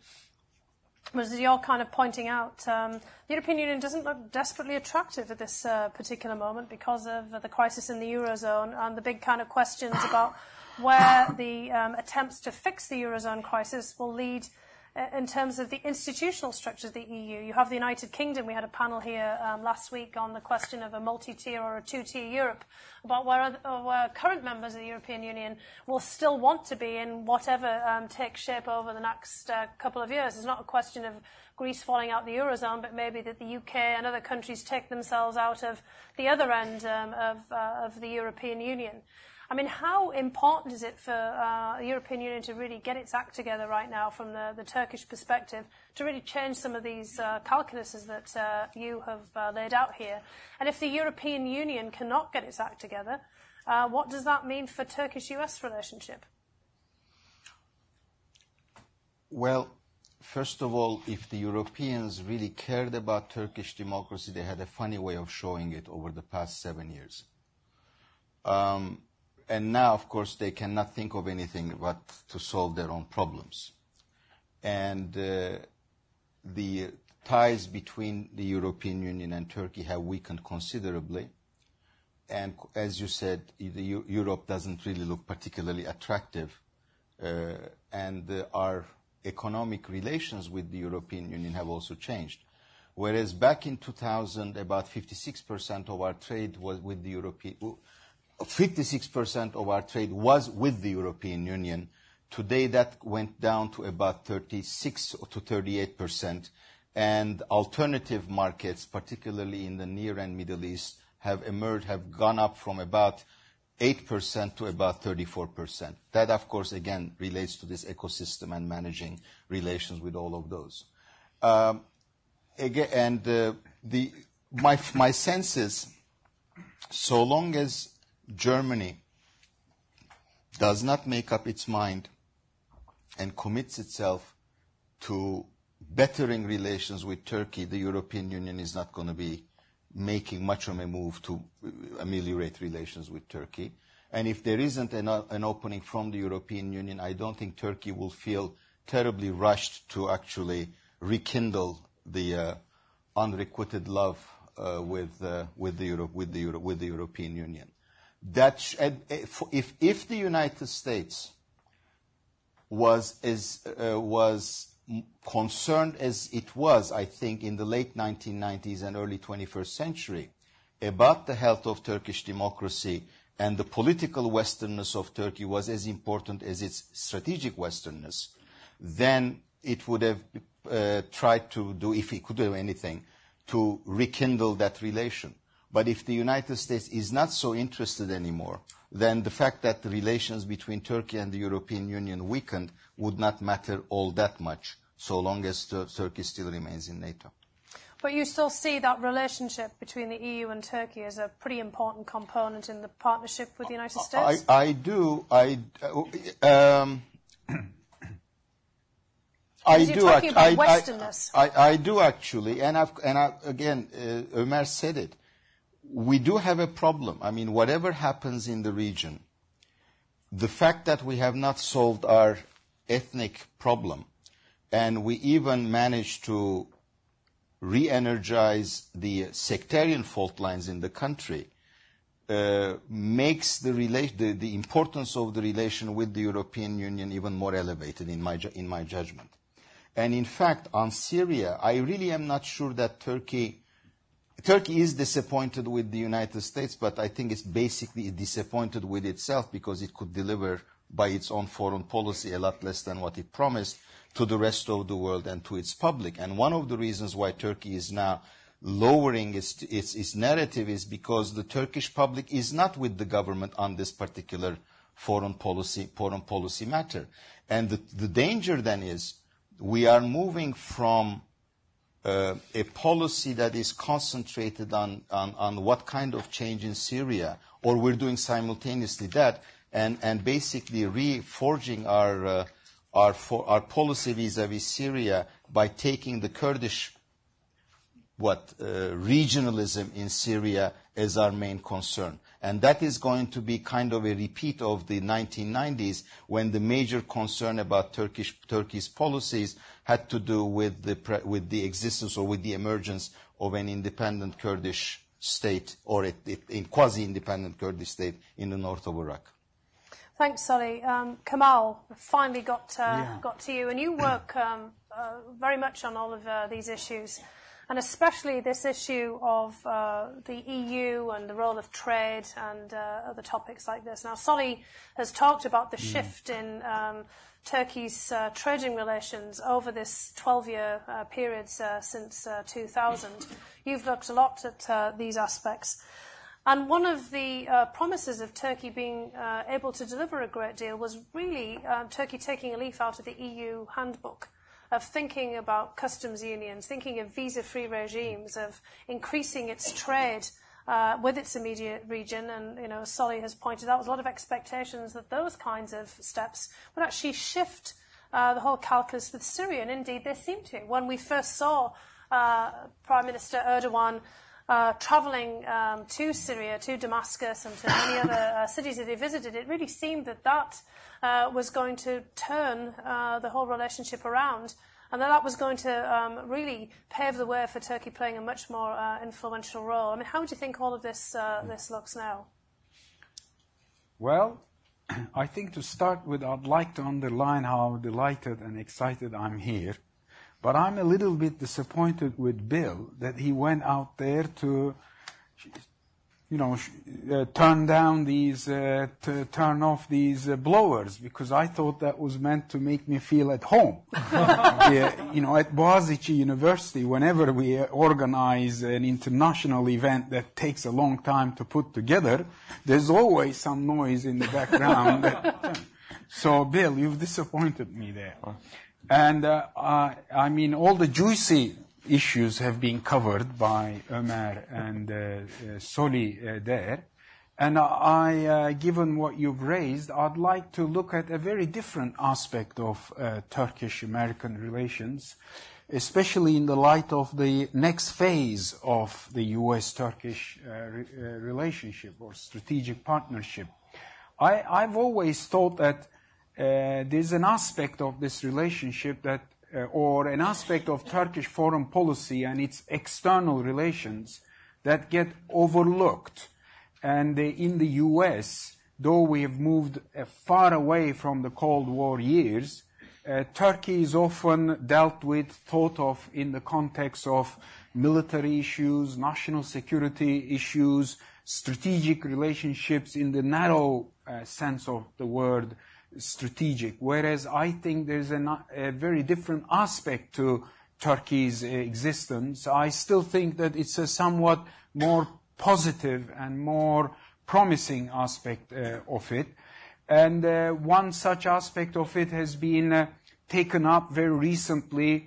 as you're kind of pointing out, um, the European Union doesn't look desperately attractive at this uh, particular moment because of uh, the crisis in the Eurozone and the big kind of questions about where the um, attempts to fix the Eurozone crisis will lead in terms of the institutional structure of the E U. You have the United Kingdom. We had a panel here um, last week on the question of a multi-tier or a two-tier Europe, about where, other, where current members of the European Union will still want to be in whatever um, takes shape over the next uh, couple of years. It's not a question of Greece falling out the Eurozone, but maybe that the U K and other countries take themselves out of the other end um, of, uh, of the European Union. I mean, how important is it for uh, the European Union to really get its act together right now from the, the Turkish perspective to really change some of these uh, calculuses that uh, you have uh, laid out here? And if the European Union cannot get its act together, uh, what does that mean for Turkish-U S relationship? Well, first of all, if the Europeans really cared about Turkish democracy, they had a funny way of showing it over the past seven years. Um, And now, of course, they cannot think of anything but to solve their own problems. And uh, the ties between the European Union and Turkey have weakened considerably. And as you said, the Europe doesn't really look particularly attractive. Uh, and uh, our economic relations with the European Union have also changed. Whereas back in two thousand, about fifty-six percent of our trade was with the European fifty-six percent of our trade was with the European Union. Today that went down to about thirty-six to thirty-eight percent. And alternative markets, particularly in the Near and Middle East, have emerged, have gone up from about eight percent to about thirty-four percent. That, of course, again, relates to this ecosystem and managing relations with all of those. Um, again, and uh, the, my, my sense is, so long as Germany does not make up its mind and commits itself to bettering relations with Turkey, the European Union is not going to be making much of a move to ameliorate relations with Turkey. And if there isn't an, an opening from the European Union, I don't think Turkey will feel terribly rushed to actually rekindle the uh, unrequited love uh, with, uh, with, the Euro- with, the Euro- with the European Union. That sh- if if the United States was as uh, was concerned as it was, I think, in the late nineteen nineties and early twenty-first century about the health of Turkish democracy, and the political Westernness of Turkey was as important as its strategic Westernness, then it would have uh, tried to do, if it could do anything, to rekindle that relation. But if the United States is not so interested anymore, then the fact that the relations between Turkey and the European Union weakened would not matter all that much, so long as Turkey still remains in NATO. But you still see that relationship between the E U and Turkey as a pretty important component in the partnership with the United States? I, I do. I, um, I you're do. talking Act, about I, Westernness. I, I, I do actually, and I've, and I, again, uh, Ömer said it. We do have a problem. I mean, whatever happens in the region, the fact that we have not solved our ethnic problem, and we even managed to re-energize the sectarian fault lines in the country, uh, makes the, rela- the, the importance of the relation with the European Union even more elevated in my, ju- in my judgment. And in fact, on Syria, I really am not sure that Turkey, Turkey is disappointed with the United States, but I think it's basically disappointed with itself because it could deliver by its own foreign policy a lot less than what it promised to the rest of the world and to its public. And one of the reasons why Turkey is now lowering its, its, its narrative is because the Turkish public is not with the government on this particular foreign policy, foreign policy matter. And the, the danger then is we are moving from uh, a policy that is concentrated on, on, on what kind of change in Syria, or we're doing simultaneously that, and, and basically reforging our, uh, our, for, our policy vis-à-vis Syria by taking the Kurdish what uh, regionalism in Syria as our main concern. And that is going to be kind of a repeat of the nineteen nineties when the major concern about Turkish Turkey's policies had to do with the pre- with the existence or with the emergence of an independent Kurdish state or a, a, a quasi-independent Kurdish state in the north of Iraq. Thanks, Solly. Um, Kamal, finally got uh, yeah. got to you, and you work um, uh, very much on all of uh, these issues. And especially this issue of uh, the E U and the role of trade and uh, other topics like this. Now, Solly has talked about the mm. shift in um, Turkey's uh, trading relations over this twelve-year uh, period uh, since uh, two thousand. You've looked a lot at uh, these aspects. And one of the uh, promises of Turkey being uh, able to deliver a great deal was really uh, Turkey taking a leaf out of the E U handbook, of thinking about customs unions, thinking of visa-free regimes, of increasing its trade uh, with its immediate region. And, you know, as Solly has pointed out, there's a lot of expectations that those kinds of steps would actually shift uh, the whole calculus with Syria. And indeed, they seem to. When we first saw uh, Prime Minister Erdogan uh, travelling um, to Syria, to Damascus, and to many other uh, cities that he visited, it really seemed that that Uh, was going to turn uh, the whole relationship around, and that that was going to um, really pave the way for Turkey playing a much more uh, influential role. I mean, how do you think all of this uh, this looks now? Well, I think to start with, I'd like to underline how delighted and excited I'm here. But I'm a little bit disappointed with Bill that he went out there to, you know, uh, turn down these, uh, to turn off these uh, blowers, because I thought that was meant to make me feel at home. uh, you know, at Boğaziçi University, whenever we organize an international event that takes a long time to put together, there's always some noise in the background. that, so, Bill, you've disappointed me there. And, uh, uh, I mean, all the juicy issues have been covered by Ömer and uh, uh, Solly uh, there. And I, uh, given what you've raised, I'd like to look at a very different aspect of uh, Turkish-American relations, especially in the light of the next phase of the U S Turkish uh, re- uh, relationship or strategic partnership. I, I've always thought that uh, there's an aspect of this relationship that Uh, or an aspect of Turkish foreign policy and its external relations that get overlooked. And uh, in the U S, though we have moved uh, far away from the Cold War years, uh, Turkey is often dealt with, thought of in the context of military issues, national security issues, strategic relationships in the narrow uh, sense of the word strategic, whereas I think there's a, a very different aspect to Turkey's uh, existence. I still think that it's a somewhat more positive and more promising aspect uh, of it. And uh, one such aspect of it has been uh, taken up very recently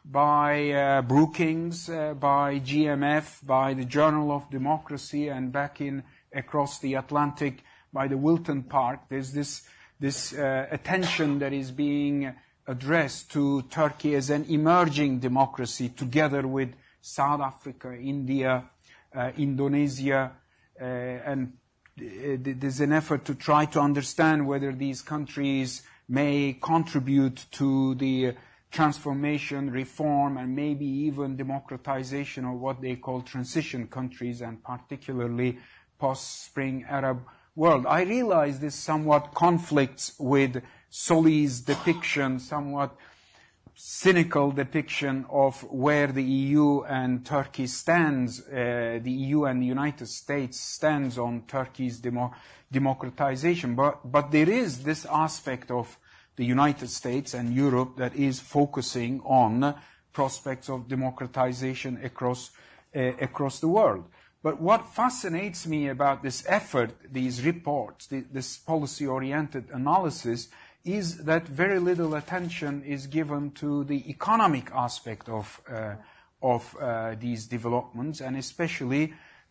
by uh, Brookings, uh, by G M F, by the Journal of Democracy, and back in across the Atlantic by the Wilton Park. There's this this uh, attention that is being addressed to Turkey as an emerging democracy together with South Africa, India, uh, Indonesia, uh, and uh, there's an effort to try to understand whether these countries may contribute to the transformation, reform, and maybe even democratization of what they call transition countries, and particularly post-Spring Arab world. I realize this somewhat conflicts with Solly's depiction, somewhat cynical depiction of where the E U and Turkey stands, uh, the E U and the United States stands on Turkey's demo democratization. But, but there is this aspect of the United States and Europe that is focusing on prospects of democratization across, uh, across the world. But what fascinates me about this effort, these reports, the, this policy-oriented analysis, is that very little attention is given to the economic aspect of, uh, of uh, these developments, and especially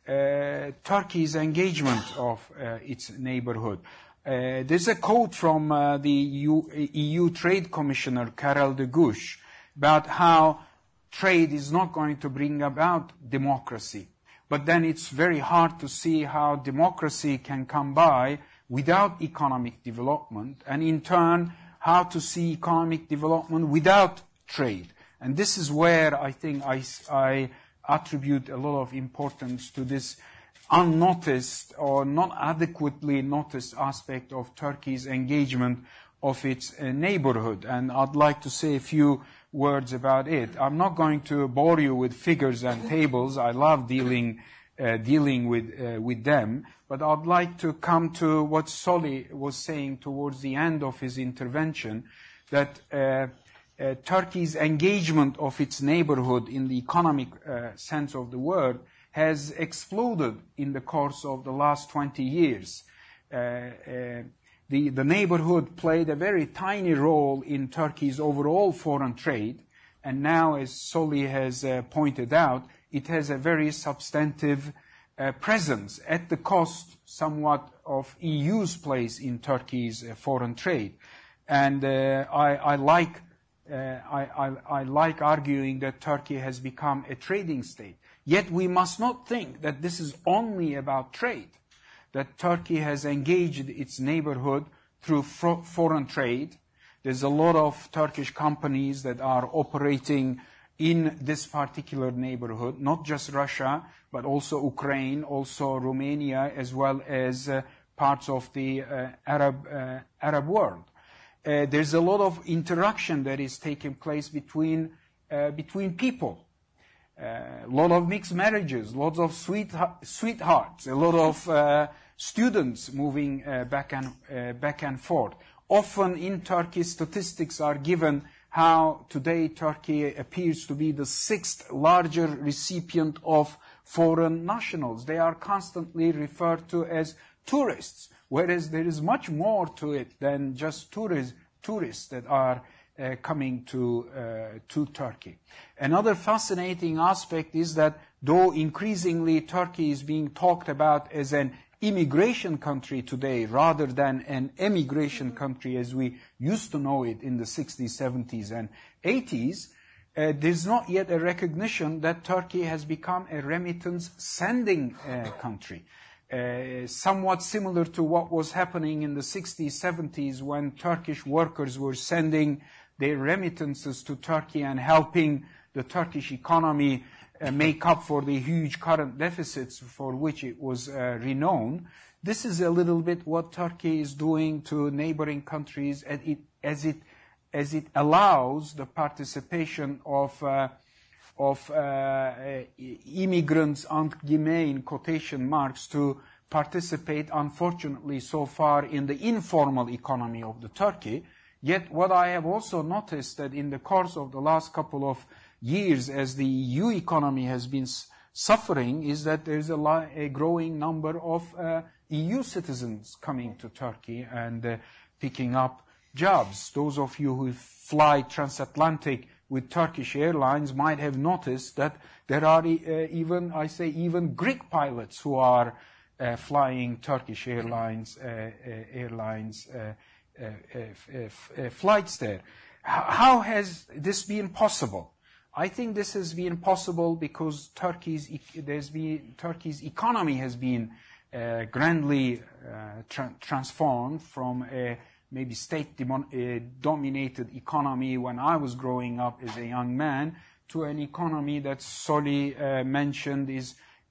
uh, Turkey's engagement of uh, its neighborhood. Uh, there's a quote from uh, the E U Trade Commissioner, Karel de Gucht, about how trade is not going to bring about democracy. But then it's very hard to see how democracy can come by without economic development, and in turn, how to see economic development without trade. And this is where I think I, I attribute a lot of importance to this unnoticed or not adequately noticed aspect of Turkey's engagement of its uh, neighborhood. And I'd like to say a few words about it. I'm not going to bore you with figures and tables. I love dealing uh, dealing with uh, with them. But I'd like to come to what Solly was saying towards the end of his intervention, that uh, uh, Turkey's engagement of its neighborhood in the economic uh, sense of the word has exploded in the course of the last twenty years. Uh, uh, the, the neighborhood played a very tiny role in Turkey's overall foreign trade, and now, as Solly has uh, pointed out, it has a very substantive uh, presence at the cost somewhat of E U's place in Turkey's uh, foreign trade. And uh, I, I like uh, I, I, I like arguing that Turkey has become a trading state. Yet we must not think that this is only about trade, that Turkey has engaged its neighborhood through foreign trade. There's a lot of Turkish companies that are operating in this particular neighborhood, not just Russia, but also Ukraine, also Romania, as well as uh, parts of the uh, Arab, uh, Arab world. Uh, there's a lot of interaction that is taking place between, uh, between people. A uh, lot of mixed marriages, lots of sweet, sweethearts, a lot of uh, students moving uh, back and uh, back and forth. Often in Turkey, statistics are given how today Turkey appears to be the sixth larger recipient of foreign nationals. They are constantly referred to as tourists, whereas there is much more to it than just tourists, tourists that are Uh, coming to uh, to Turkey. Another fascinating aspect is that though increasingly Turkey is being talked about as an immigration country today rather than an emigration country as we used to know it in the sixties, seventies, and eighties, uh, there's not yet a recognition that Turkey has become a remittance-sending uh, country. Uh, somewhat similar to what was happening in the sixties, seventies when Turkish workers were sending their remittances to Turkey and helping the Turkish economy uh, make up for the huge current deficits for which it was uh, renowned. This is a little bit what Turkey is doing to neighboring countries as it, as it, as it allows the participation of uh, of uh, immigrants, entre guillemets, in quotation marks, to participate, unfortunately, so far in the informal economy of the Turkey. Yet what I have also noticed that in the course of the last couple of years, as the E U economy has been suffering, is that there's a, a growing number of uh, E U citizens coming to Turkey and uh, picking up jobs. Those of you who fly transatlantic with Turkish Airlines might have noticed that there are uh, even, I say, even Greek pilots who are uh, flying Turkish Airlines, uh, uh, airlines uh, uh, uh, uh, flights there. H- how has this been possible? I think this has been possible because Turkey's there's been Turkey's economy has been uh, grandly uh, tra- transformed from a maybe state-dominated economy when I was growing up as a young man to an economy that Solly uh, mentioned is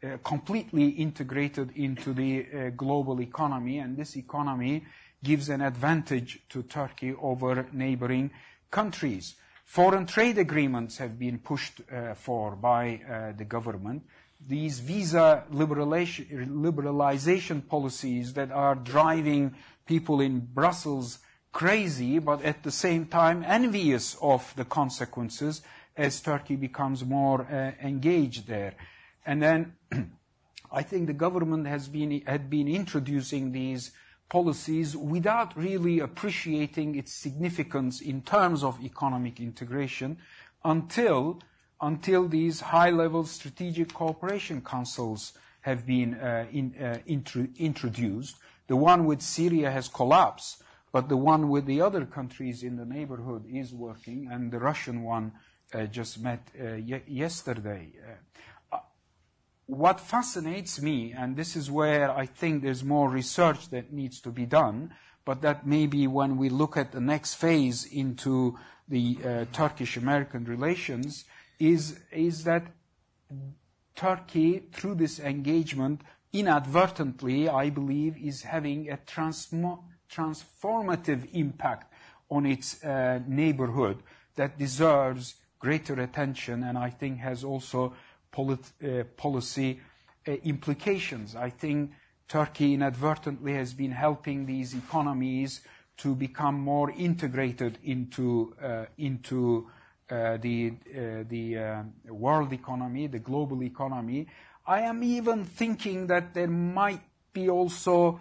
uh, completely integrated into the uh, global economy, and this economy gives an advantage to Turkey over neighboring countries. Foreign trade agreements have been pushed uh, for by uh, the government. These visa liberalization, liberalization policies that are driving people in Brussels crazy, but at the same time envious of the consequences as Turkey becomes more uh, engaged there. And then I think the government has been, had been introducing these policies without really appreciating its significance in terms of economic integration until, until these high-level strategic cooperation councils have been uh, in, uh, intro introduced. The one with Syria has collapsed, but the one with the other countries in the neighborhood is working, and the Russian one uh, just met uh, ye yesterday. Uh, What fascinates me, and this is where I think there's more research that needs to be done, but that maybe when we look at the next phase into the uh, Turkish-American relations, is, is that Turkey, through this engagement, inadvertently, I believe, is having a transmo transformative impact on its uh, neighborhood that deserves greater attention, and I think has also Polit, uh, policy uh, implications. I think Turkey inadvertently has been helping these economies to become more integrated into uh, into uh, the uh, the uh, world economy, the global economy. I am even thinking that there might be also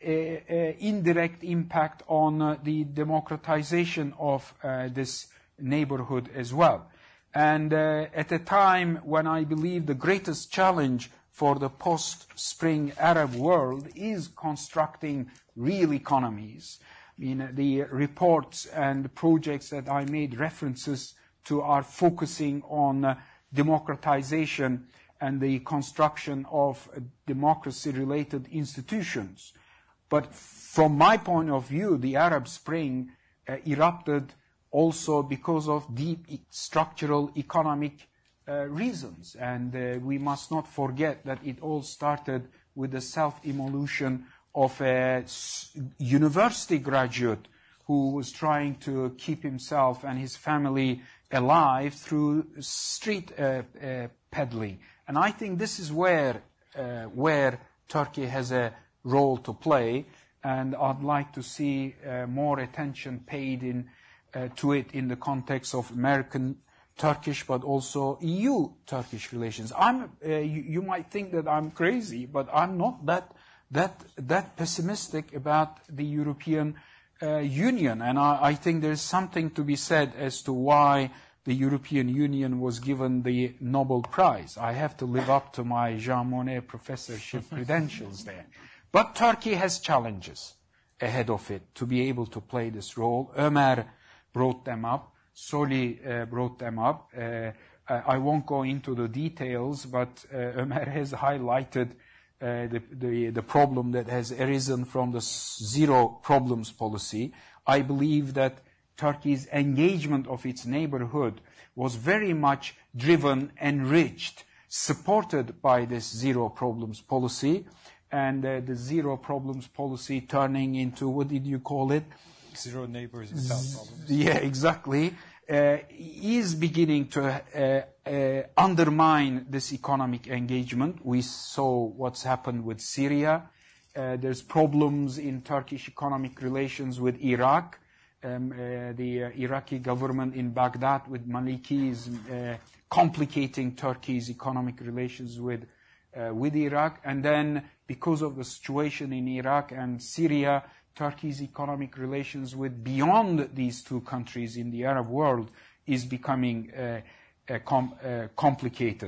an indirect impact on uh, the democratization of uh, this neighborhood as well. And uh, at a time when I believe the greatest challenge for the post-Spring Arab world is constructing real economies. I mean, the reports and projects that I made references to are focusing on uh, democratization and the construction of uh, democracy-related institutions. But from my point of view, the Arab Spring uh, erupted also because of deep structural economic uh, reasons. And uh, we must not forget that it all started with the self-immolution of a university graduate who was trying to keep himself and his family alive through street uh, uh, peddling. And I think this is where, uh, where Turkey has a role to play, and I'd like to see uh, more attention paid in Uh, to it in the context of American-Turkish, but also E U-Turkish relations. I'm, uh, you, you might think that I'm crazy, but I'm not that that that pessimistic about the European uh, Union, and I, I think there's something to be said as to why the European Union was given the Nobel Prize. I have to live up to my Jean Monnet professorship credentials there. But Turkey has challenges ahead of it to be able to play this role. Ömer brought them up. Soli uh, brought them up. Uh, I won't go into the details, but uh, Ömer has highlighted uh, the, the, the problem that has arisen from the zero problems policy. I believe that Turkey's engagement of its neighborhood was very much driven, enriched, supported by this zero problems policy, and uh, the zero problems policy turning into, what did you call it? Zero neighbors without problems. Yeah, exactly. Uh, is beginning to uh, uh, undermine this economic engagement. We saw what's happened with Syria. Uh, there's problems in Turkish economic relations with Iraq. Um, uh, the uh, Iraqi government in Baghdad with Maliki is uh, complicating Turkey's economic relations with, uh, with Iraq. And then because of the situation in Iraq and Syria, Turkey's economic relations with beyond these two countries in the Arab world is becoming uh, uh, com uh, complicated.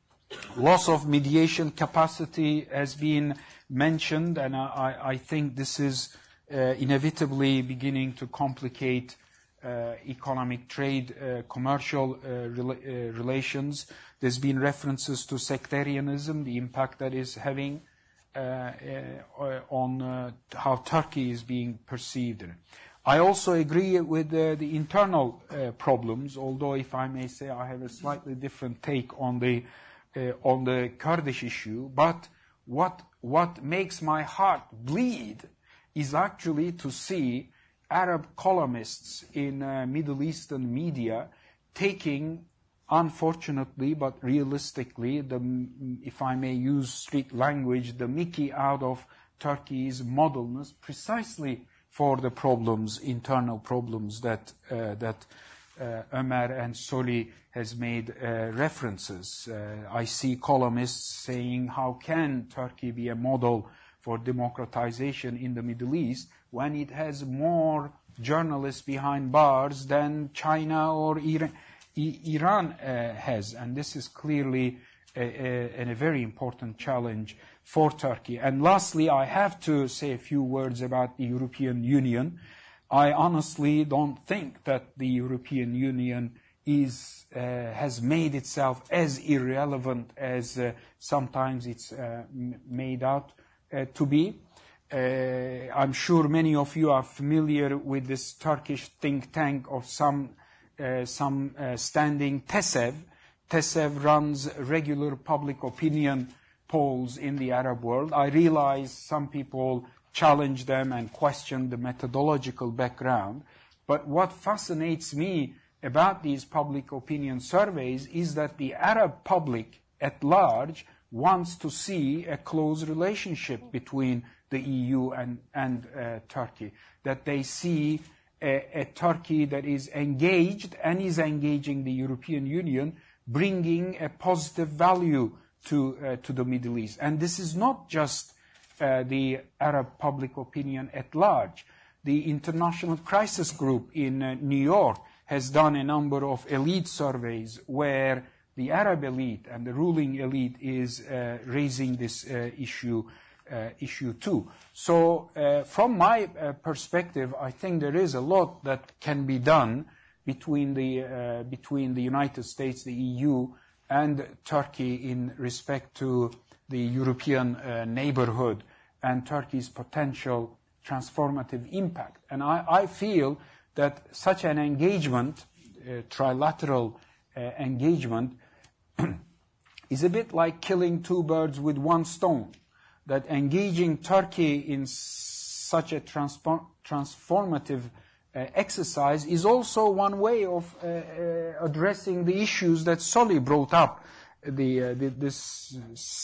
Loss of mediation capacity has been mentioned, and I, I think this is uh, inevitably beginning to complicate uh, economic trade, uh, commercial uh, rela uh, relations. There's been references to sectarianism, the impact that is having Uh, uh, on uh, how Turkey is being perceived. I also agree with uh, the internal uh, problems, although if I may say I have a slightly different take on the uh, on the Kurdish issue, but what, what makes my heart bleed is actually to see Arab columnists in uh, Middle Eastern media taking, unfortunately but realistically, the, if I may use street language, the Mickey out of Turkey's modelness, precisely for the problems, internal problems that uh, that uh, Ömer and Solly has made uh, references. Uh, I see columnists saying, how can Turkey be a model for democratization in the Middle East when it has more journalists behind bars than China or Iran, Iran uh, has? And this is clearly a, a, a very important challenge for Turkey. And lastly, I have to say a few words about the European Union. I honestly don't think that the European Union is uh, has made itself as irrelevant as uh, sometimes it's uh, made out uh, to be. Uh, I'm sure many of you are familiar with this Turkish think tank of some uh, some uh, standing TESEV. TESEV runs regular public opinion polls in the Arab world. I realize some people challenge them and question the methodological background, but what fascinates me about these public opinion surveys is that the Arab public at large wants to see a close relationship between the E U and, and uh, Turkey, that they see a, a Turkey that is engaged and is engaging the European Union, bringing a positive value to uh, to the Middle East. And this is not just uh, the Arab public opinion at large. The International Crisis Group in uh, New York has done a number of elite surveys where the Arab elite and the ruling elite is uh, raising this uh, issue uh, issue too. So uh, from my uh, perspective, I think there is a lot that can be done between the uh, between the United States, the E U, and Turkey in respect to the European uh, neighborhood and Turkey's potential transformative impact. And I, I feel that such an engagement, uh, trilateral uh, engagement, is a bit like killing two birds with one stone. That engaging Turkey in such a transform transformative uh, exercise is also one way of uh, uh, addressing the issues that Solly brought up. The, uh, the this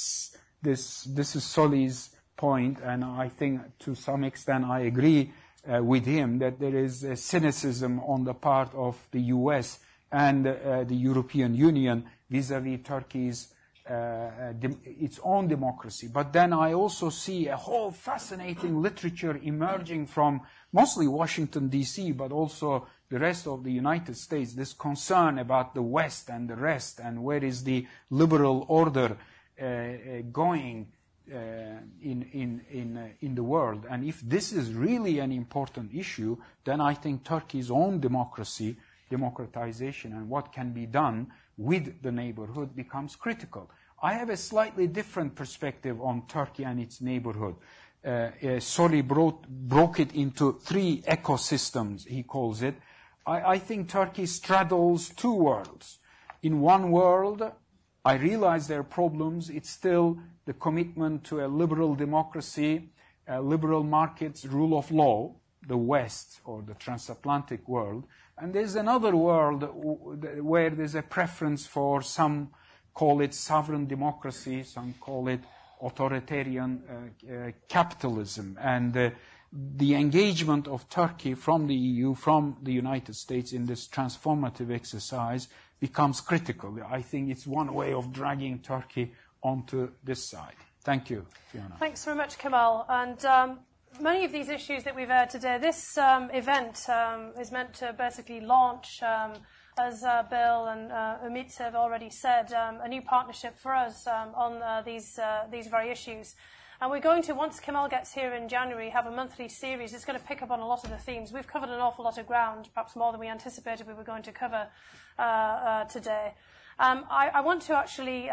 this this is Solly's point, and I think to some extent I agree uh, with him that there is a cynicism on the part of the U S and uh, the European Union vis-à-vis Turkey's uh, its own democracy. But then I also see a whole fascinating literature emerging from mostly Washington, D C, but also the rest of the United States, this concern about the West and the rest, and where is the liberal order uh, uh, going uh, in, in, in, uh, in the world. And if this is really an important issue, then I think Turkey's own democracy, democratization, and what can be done with the neighborhood becomes critical. I have a slightly different perspective on Turkey and its neighborhood. Uh, uh, Solly brought, broke it into three ecosystems, he calls it. I, I think Turkey straddles two worlds. In one world, I realize there are problems. It's still the commitment to a liberal democracy, uh, liberal markets, rule of law, the West or the transatlantic world. And there's another world where there's a preference for, some call it sovereign democracy, some call it authoritarian uh, uh, capitalism. And uh, the engagement of Turkey from the E U, from the United States in this transformative exercise becomes critical. I think it's one way of dragging Turkey onto this side. Thank you, Fiona. Thanks very much, Kemal. And um, many of these issues that we've heard today, this um, event um, is meant to basically launch, um, as uh, Bill and uh, Umit have already said, um, a new partnership for us um, on uh, these uh, these very issues. And we're going to, once Kemal gets here in January, have a monthly series. It's going to pick up on a lot of the themes. We've covered an awful lot of ground, perhaps more than we anticipated we were going to cover uh, uh, today. Um, I, I want to actually um,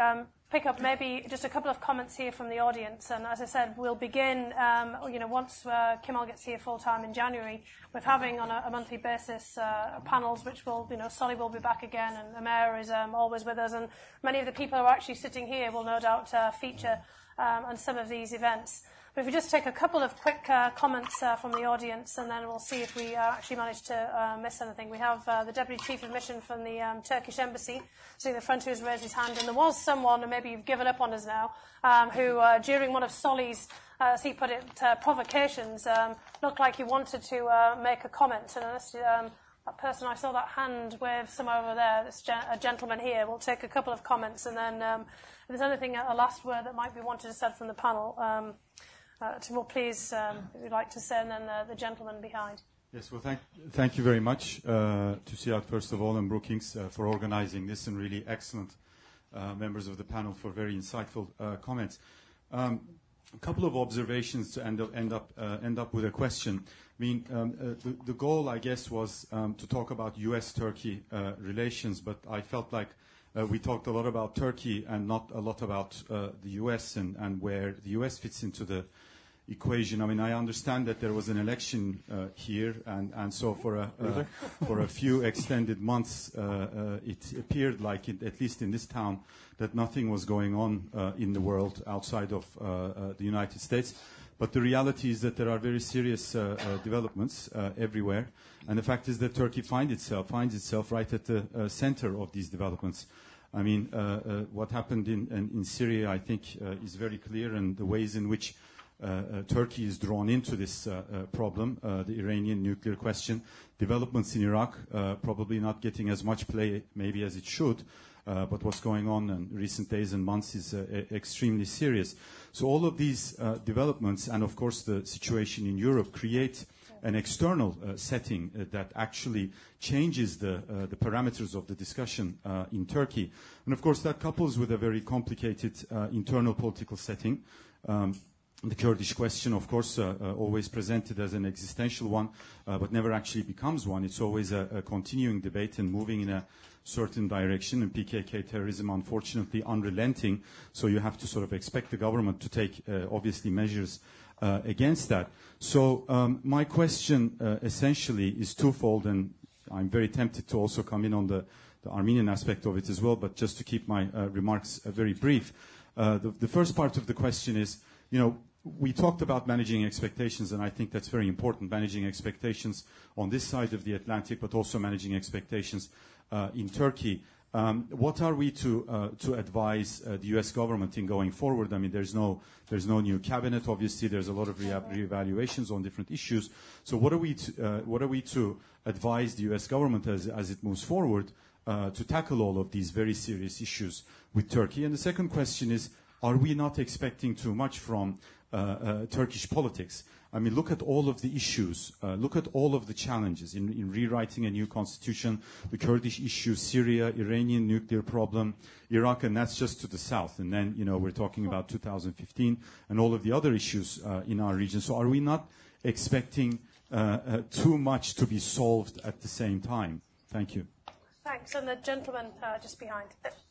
pick up maybe just a couple of comments here from the audience. And as I said, we'll begin, um, you know, once uh, Kemal gets here full time in January, with having on a, a monthly basis uh, panels, which will, you know, Solly will be back again, and Amer is um, always with us, and many of the people who are actually sitting here will no doubt uh, feature um, on some of these events. But if we just take a couple of quick uh, comments uh, from the audience, and then we'll see if we uh, actually manage to uh, miss anything. We have uh, the Deputy Chief of Mission from the um, Turkish Embassy, sitting in the front, who has raised his hand. And there was someone, and maybe you've given up on us now, um, who, uh, during one of Solly's, uh, as he put it, uh, provocations, um, looked like he wanted to uh, make a comment. And um, that person, I saw that hand wave somewhere over there, this gen- a gentleman here. We'll take a couple of comments, and then um, if there's anything, a last word that might be wanted to say from the panel. Um, Uh, Timur, please, um, if you'd like to say, and then uh, the gentleman behind. Yes, well, thank, thank you very much uh, to Siad, first of all, and Brookings uh, for organizing this, and really excellent uh, members of the panel for very insightful uh, comments. Um, a couple of observations to end up, end up, uh, end up with a question. I mean, um, uh, the, the goal, I guess, was um, to talk about U S Turkey uh, relations, but I felt like uh, we talked a lot about Turkey and not a lot about uh, the U S and, and where the U S fits into the equation. I mean, I understand that there was an election uh, here, and, and so for a uh, for a few extended months, uh, uh, it appeared like, it, at least in this town, that nothing was going on uh, in the world outside of uh, uh, the United States. But the reality is that there are very serious uh, uh, developments uh, everywhere, and the fact is that Turkey find itself finds itself right at the uh, center of these developments. I mean, uh, uh, what happened in, in, in Syria, I think, uh, is very clear, and the ways in which Uh, uh, Turkey is drawn into this uh, uh, problem, uh, the Iranian nuclear question. Developments in Iraq, uh, probably not getting as much play maybe as it should, uh, but what's going on in recent days and months is uh, e- extremely serious. So all of these uh, developments, and of course the situation in Europe, create an external uh, setting uh, that actually changes the, uh, the parameters of the discussion uh, in Turkey. And of course that couples with a very complicated uh, internal political setting. Um, The Kurdish question, of course, uh, uh, always presented as an existential one, uh, but never actually becomes one. It's always a, a continuing debate and moving in a certain direction, and P K K terrorism, unfortunately, unrelenting, so you have to sort of expect the government to take, uh, obviously, measures uh, against that. So um, my question uh, essentially is twofold, and I'm very tempted to also come in on the, the Armenian aspect of it as well, but just to keep my uh, remarks uh, very brief. Uh, the, the first part of the question is, you know, we talked about managing expectations, and I think that's very important, managing expectations on this side of the Atlantic, but also managing expectations uh, in Turkey. Um, what are we to uh, to advise uh, the U S government in going forward? I mean, there's no there's no new cabinet. Obviously, there's a lot of re- reevaluations on different issues. So, what are we to, uh, what are we to advise the U S government as as it moves forward uh, to tackle all of these very serious issues with Turkey? And the second question is, are we not expecting too much from uh, uh, Turkish politics? I mean, look at all of the issues. Uh, look at all of the challenges in, in rewriting a new constitution, the Kurdish issue, Syria, Iranian nuclear problem, Iraq, and that's just to the south. And then, you know, we're talking about two thousand fifteen and all of the other issues uh, in our region. So are we not expecting uh, uh, too much to be solved at the same time? Thank you. Thanks. And the gentleman uh, just behind.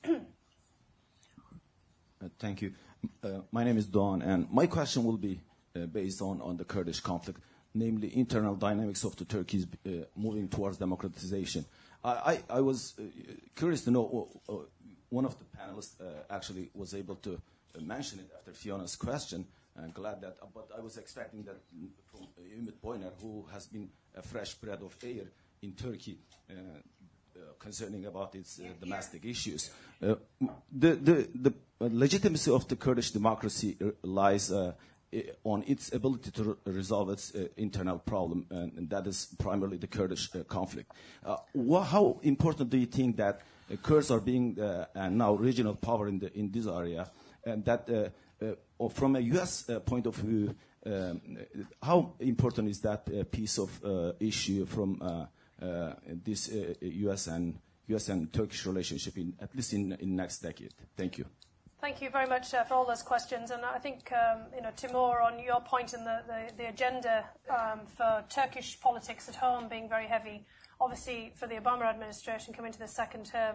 Uh, thank you. Uh, my name is Don, and my question will be uh, based on, on the Kurdish conflict, namely internal dynamics of the Turkey's uh, moving towards democratization. I, I, I was uh, curious to know, uh, uh, one of the panelists uh, actually was able to uh, mention it after Fiona's question. I'm glad that, uh, but I was expecting that from uh, Ümit Boyner, who has been a fresh breath of air in Turkey, uh, Uh, concerning about its uh, domestic issues. Uh, the, the, the legitimacy of the Kurdish democracy uh, lies uh, on its ability to re- resolve its uh, internal problem, and, and that is primarily the Kurdish uh, conflict. Uh, wh- how important do you think that uh, Kurds are being uh, and now regional power in, the, in this area, and that uh, uh, from a U S uh, point of view, um, how important is that uh, piece of uh, issue from uh, Uh, this uh, U S and U S and Turkish relationship, in at least in in next decade? Thank you. Thank you very much uh, for all those questions. And I think um, you know, Timur, on your point in the the, the agenda um, for Turkish politics at home being very heavy. Obviously, for the Obama administration coming to the second term,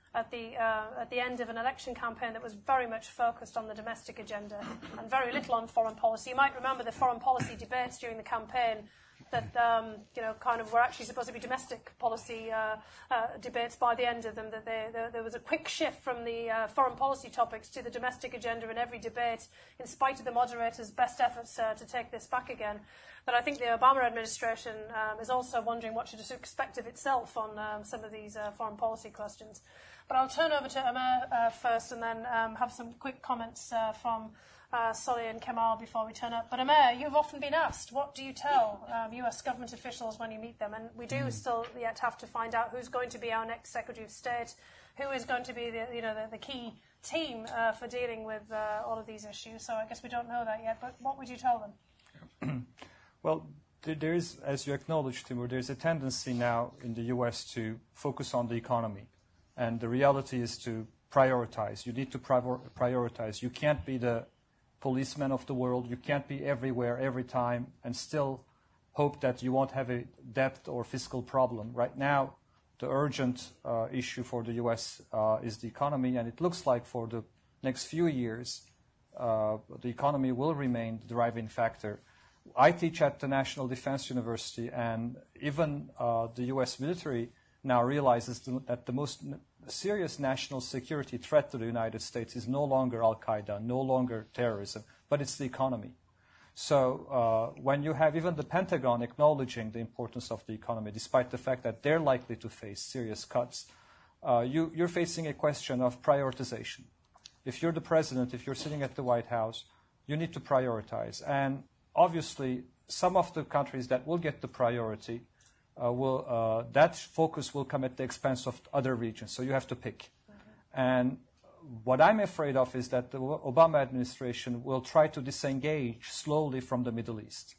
at the, uh, at the end of an election campaign that was very much focused on the domestic agenda and very little on foreign policy. You might remember the foreign policy debates during the campaign that um, you know, kind of were actually supposed to be domestic policy uh, uh, debates by the end of them, that they, they, there was a quick shift from the uh, foreign policy topics to the domestic agenda in every debate, in spite of the moderators' best efforts uh, to take this back again. But I think the Obama administration um, is also wondering what should expect of itself on um, some of these uh, foreign policy questions. But I'll turn over to Amer uh, first and then um, have some quick comments uh, from Uh, Solly and Kemal before we turn up. But Amer, you've often been asked, what do you tell um, U S government officials when you meet them? And we do mm. still yet have to find out who's going to be our next Secretary of State, who is going to be the, you know, the, the key team uh, for dealing with uh, all of these issues. So I guess we don't know that yet, but what would you tell them? Well, there is, as you acknowledged, Timur, there's a tendency now in the U S to focus on the economy. And the reality is to prioritize. You need to prioritize. You can't be the policeman of the world. You can't be everywhere, every time, and still hope that you won't have a debt or fiscal problem. Right now, the urgent uh, issue for the U S uh, is the economy, and it looks like for the next few years, uh, the economy will remain the driving factor. I teach at the National Defense University, and even uh, the U S military now realizes that the most serious national security threat to the United States is no longer Al-Qaeda, no longer terrorism, but it's the economy. So uh, when you have even the Pentagon acknowledging the importance of the economy, despite the fact that they're likely to face serious cuts, uh, you, you're facing a question of prioritization. If you're the president, if you're sitting at the White House, you need to prioritize. And obviously, some of the countries that will get the priority Uh, will, uh, that focus will come at the expense of other regions, so you have to pick. Mm-hmm. And what I'm afraid of is that the Obama administration will try to disengage slowly from the Middle East.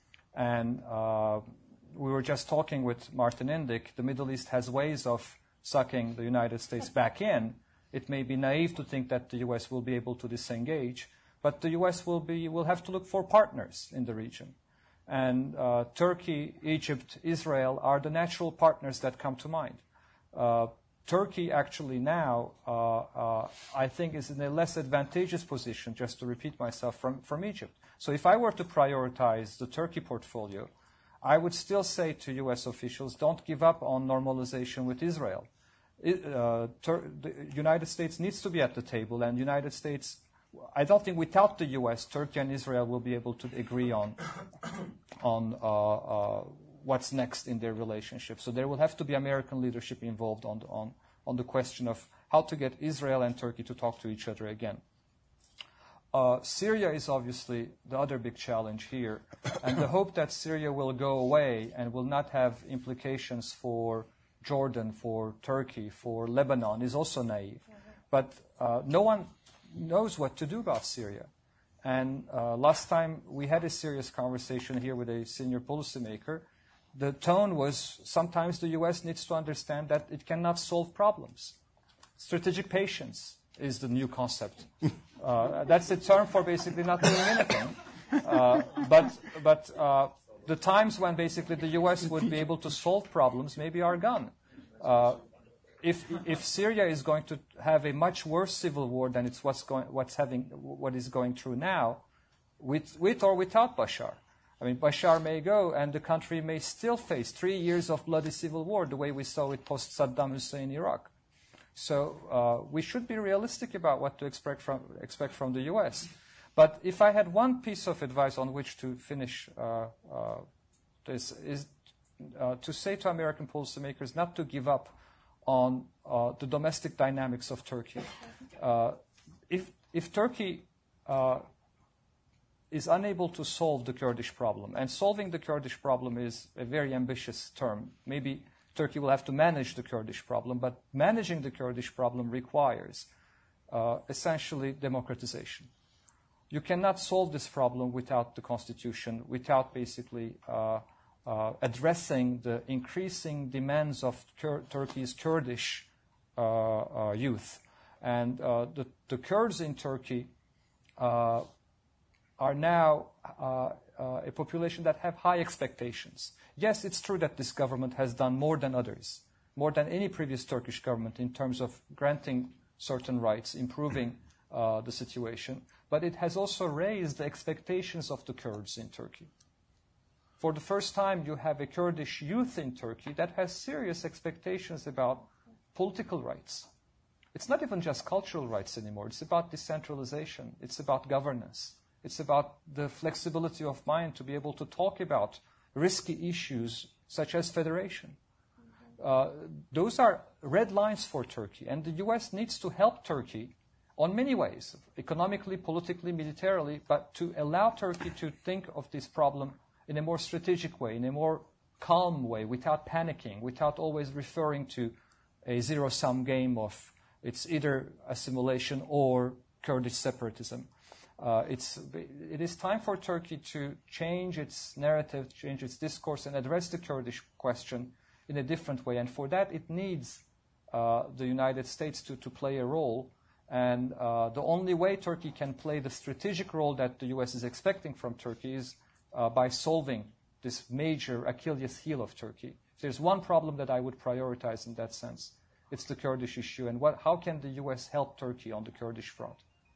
And uh, we were just talking with Martin Indyk. The Middle East has ways of sucking the United States back in. It may be naive to think that the U S will be able to disengage, but the U S will be will have to look for partners in the region. And uh, Turkey, Egypt, Israel are the natural partners that come to mind. Uh, Turkey actually now, uh, uh, I think, is in a less advantageous position, just to repeat myself, from, from Egypt. So if I were to prioritize the Turkey portfolio, I would still say to U S officials, don't give up on normalization with Israel. It, uh, Tur- the United States needs to be at the table, and United States, I don't think without the U S, Turkey and Israel will be able to agree on, on uh, uh, what's next in their relationship. So there will have to be American leadership involved on, on, on the question of how to get Israel and Turkey to talk to each other again. Uh, Syria is obviously the other big challenge here, and the hope that Syria will go away and will not have implications for Jordan, for Turkey, for Lebanon is also naive. Mm-hmm. But uh, no one knows what to do about Syria. And uh, last time we had a serious conversation here with a senior policymaker, the tone was sometimes the U S needs to understand that it cannot solve problems. Strategic patience is the new concept. Uh, that's a term for basically not doing anything. Uh, but but uh, the times when basically the U S would be able to solve problems maybe are gone. Uh, if if Syria is going to have a much worse civil war than it's what's going what's having what is going through now, with with or without Bashar. I mean, Bashar may go, and the country may still face three years of bloody civil war, the way we saw it post Saddam Hussein Iraq. So uh, we should be realistic about what to expect from expect from the U S. But if I had one piece of advice on which to finish uh, uh, this, is uh, to say to American policymakers not to give up on uh, the domestic dynamics of Turkey. Uh, if if Turkey uh, is unable to solve the Kurdish problem, and solving the Kurdish problem is a very ambitious term, maybe Turkey will have to manage the Kurdish problem, but managing the Kurdish problem requires uh, essentially democratization. You cannot solve this problem without the constitution, without basically uh, uh, addressing the increasing demands of Kur- Turkey's Kurdish uh, uh, youth. And uh, the, the Kurds in Turkey uh, are now uh, uh, a population that have high expectations. Yes, it's true that this government has done more than others. more than any previous Turkish government in terms of granting certain rights, improving uh, the situation. But it has also raised the expectations of the Kurds in Turkey. For the first time, you have a Kurdish youth in Turkey that has serious expectations about political rights. It's not even just cultural rights anymore. It's about decentralization. It's about governance. It's about the flexibility of mind to be able to talk about risky issues such as federation. Uh, those are red lines for Turkey, and the U S needs to help Turkey on many ways, economically, politically, militarily, but to allow Turkey to think of this problem in a more strategic way, in a more calm way, without panicking, without always referring to a zero-sum game of it's either assimilation or Kurdish separatism. Uh, it's, it is time for Turkey to change its narrative, change its discourse, and address the Kurdish question in a different way. And for that, it needs uh, the United States to, to play a role. And uh, the only way Turkey can play the strategic role that the U S is expecting from Turkey is uh, by solving this major Achilles heel of Turkey. If there's one problem that I would prioritize in that sense, it's the Kurdish issue. And what, how can the U S help Turkey on the Kurdish front?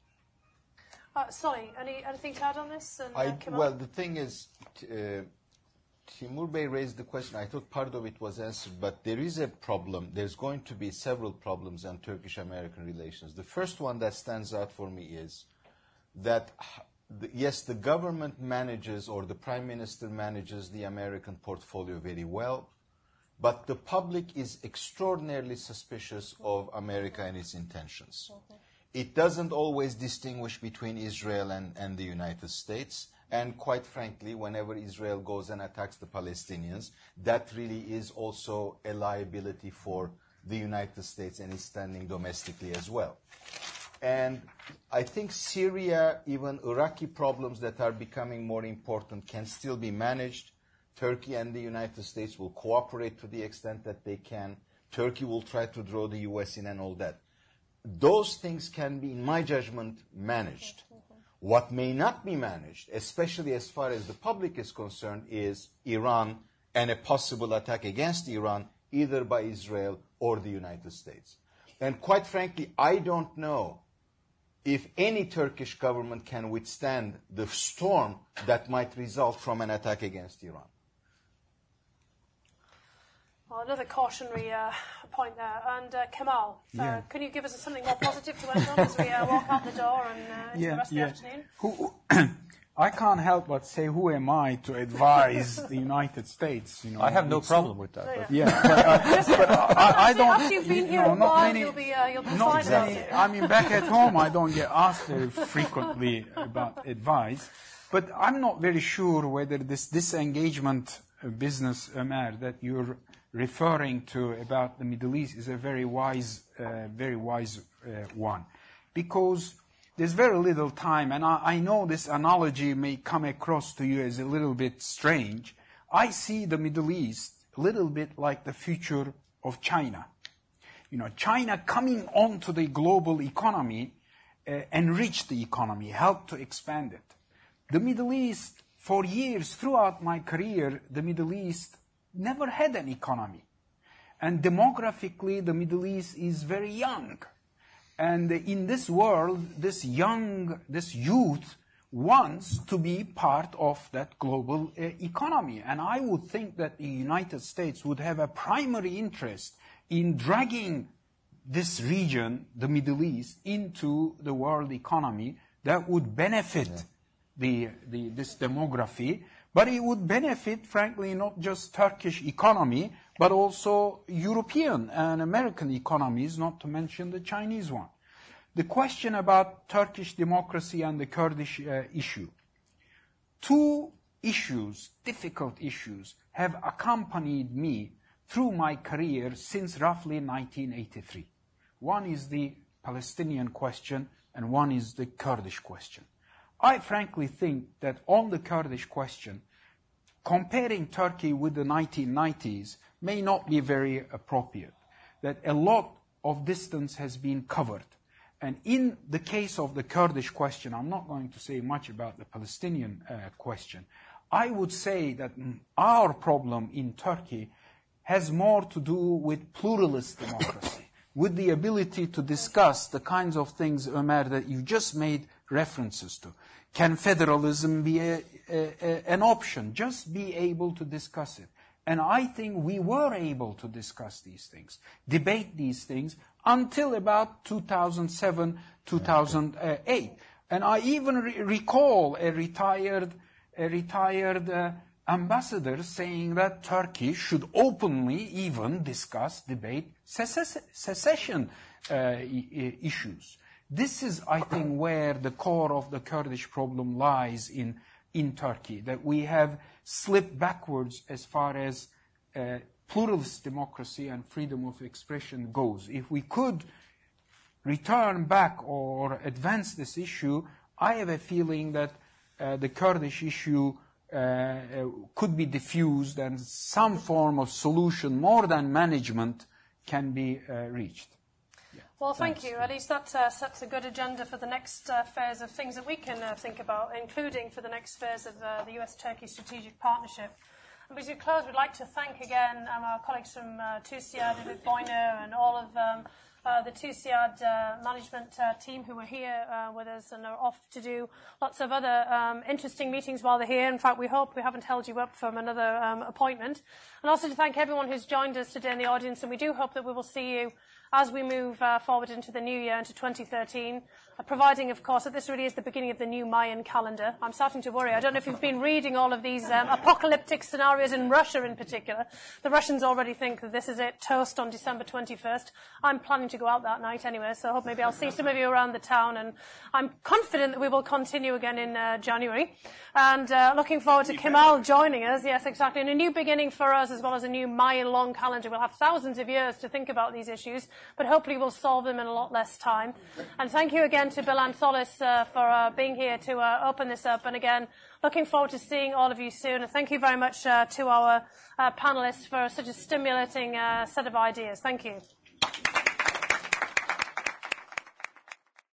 Uh, Solly, any, anything to add on this? And, uh, I, well, the thing is, uh, Timur Bey raised the question. I thought part of it was answered, but there is a problem. There's going to be several problems on Turkish-American relations. The first one that stands out for me is that, the, yes, the government manages, or the Prime Minister manages the American portfolio very well, but the public is extraordinarily suspicious of America and its intentions. Okay. It doesn't always distinguish between Israel and, and the United States. And quite frankly, whenever Israel goes and attacks the Palestinians, that really is also a liability for the United States and its standing domestically as well. And I think Syria, even Iraqi problems that are becoming more important can still be managed. Turkey and the United States will cooperate to the extent that they can. Turkey will try to draw the U S in and all that. Those things can be, in my judgment, managed. What may not be managed, especially as far as the public is concerned, is Iran and a possible attack against Iran, either by Israel or the United States. And quite frankly, I don't know if any Turkish government can withstand the storm that might result from an attack against Iran. Well, another cautionary uh, point there. And uh, Kamal, uh, yeah. can you give us something more positive to end on as we uh, walk out the door and uh, into yeah, the rest yeah. of the afternoon? Who, I can't help but say, who am I to advise the United States? You know, I have no problem with that. Oh, But yeah, but, uh, but uh, I, I don't. After you've been you here know, a not while, many, you'll be, uh, you'll be not fine about many, it. I mean, back at home, I don't get asked very frequently about advice, but I'm not very sure whether this disengagement business, Ömer, that you're referring to about the Middle East is a very wise, uh, very wise uh, one, because there's very little time, and I, I know this analogy may come across to you as a little bit strange. I see the Middle East a little bit like the future of China. You know, China coming onto the global economy, uh, enriched the economy, helped to expand it. The Middle East, for years throughout my career, the Middle East never had an economy. And demographically, the Middle East is very young. And in this world, this young, this youth wants to be part of that global uh, economy. And I would think that the United States would have a primary interest in dragging this region, the Middle East, into the world economy that would benefit yeah. the, the, this demography. But it would benefit, frankly, not just Turkish economy, but also European and American economies, not to mention the Chinese one. The question about Turkish democracy and the Kurdish uh, issue. Two issues, difficult issues, have accompanied me through my career since roughly nineteen eighty-three. One is the Palestinian question, and one is the Kurdish question. I frankly think that on the Kurdish question, comparing Turkey with the nineteen nineties may not be very appropriate, that a lot of distance has been covered. And in the case of the Kurdish question, I'm not going to say much about the Palestinian uh, question. I would say that our problem in Turkey has more to do with pluralist democracy, with the ability to discuss the kinds of things, Ömer, that you just made references to. Can federalism be a, a, a, an option? Just be able to discuss it. And I think we were able to discuss these things, debate these things, until about two thousand seven, two thousand eight. And I even re- recall a retired, a retired uh, ambassador saying that Turkey should openly even discuss, debate secess- secession uh, I- issues. This is, I think, where the core of the Kurdish problem lies in, in Turkey, that we have slipped backwards as far as uh, pluralist democracy and freedom of expression goes. If we could return back or advance this issue, I have a feeling that uh, the Kurdish issue uh, uh, could be diffused and some form of solution, more than management, can be uh, reached. Well, thank you. At least that uh, sets a good agenda for the next uh, phase of things that we can uh, think about, including for the next phase of uh, the U S Turkey Strategic Partnership. And as we close, we'd like to thank again um, our colleagues from uh, TUSIAD, David Boyner, and all of um, uh, the TUSIAD uh, management uh, team who are here uh, with us and are off to do lots of other um, interesting meetings while they're here. In fact, we hope we haven't held you up from another um, appointment. And also to thank everyone who's joined us today in the audience, and we do hope that we will see you as we move uh, forward into the new year, into twenty thirteen, uh, providing, of course, that this really is the beginning of the new Mayan calendar. I'm starting to worry. I don't know if you've been reading all of these um, apocalyptic scenarios in Russia in particular. The Russians already think that this is it, toast on December twenty-first. I'm planning to go out that night anyway, so I hope maybe I'll see some of you around the town, and I'm confident that we will continue again in uh, January. And uh, looking forward to Kemal joining us, yes, exactly, and a new beginning for us as well as a new Mayan-long calendar. We'll have thousands of years to think about these issues, but hopefully we'll solve them in a lot less time. And thank you again to Bill Antholis uh, for uh, being here to uh, open this up. And again, looking forward to seeing all of you soon. And thank you very much uh, to our uh, panelists for such a stimulating uh, set of ideas. Thank you.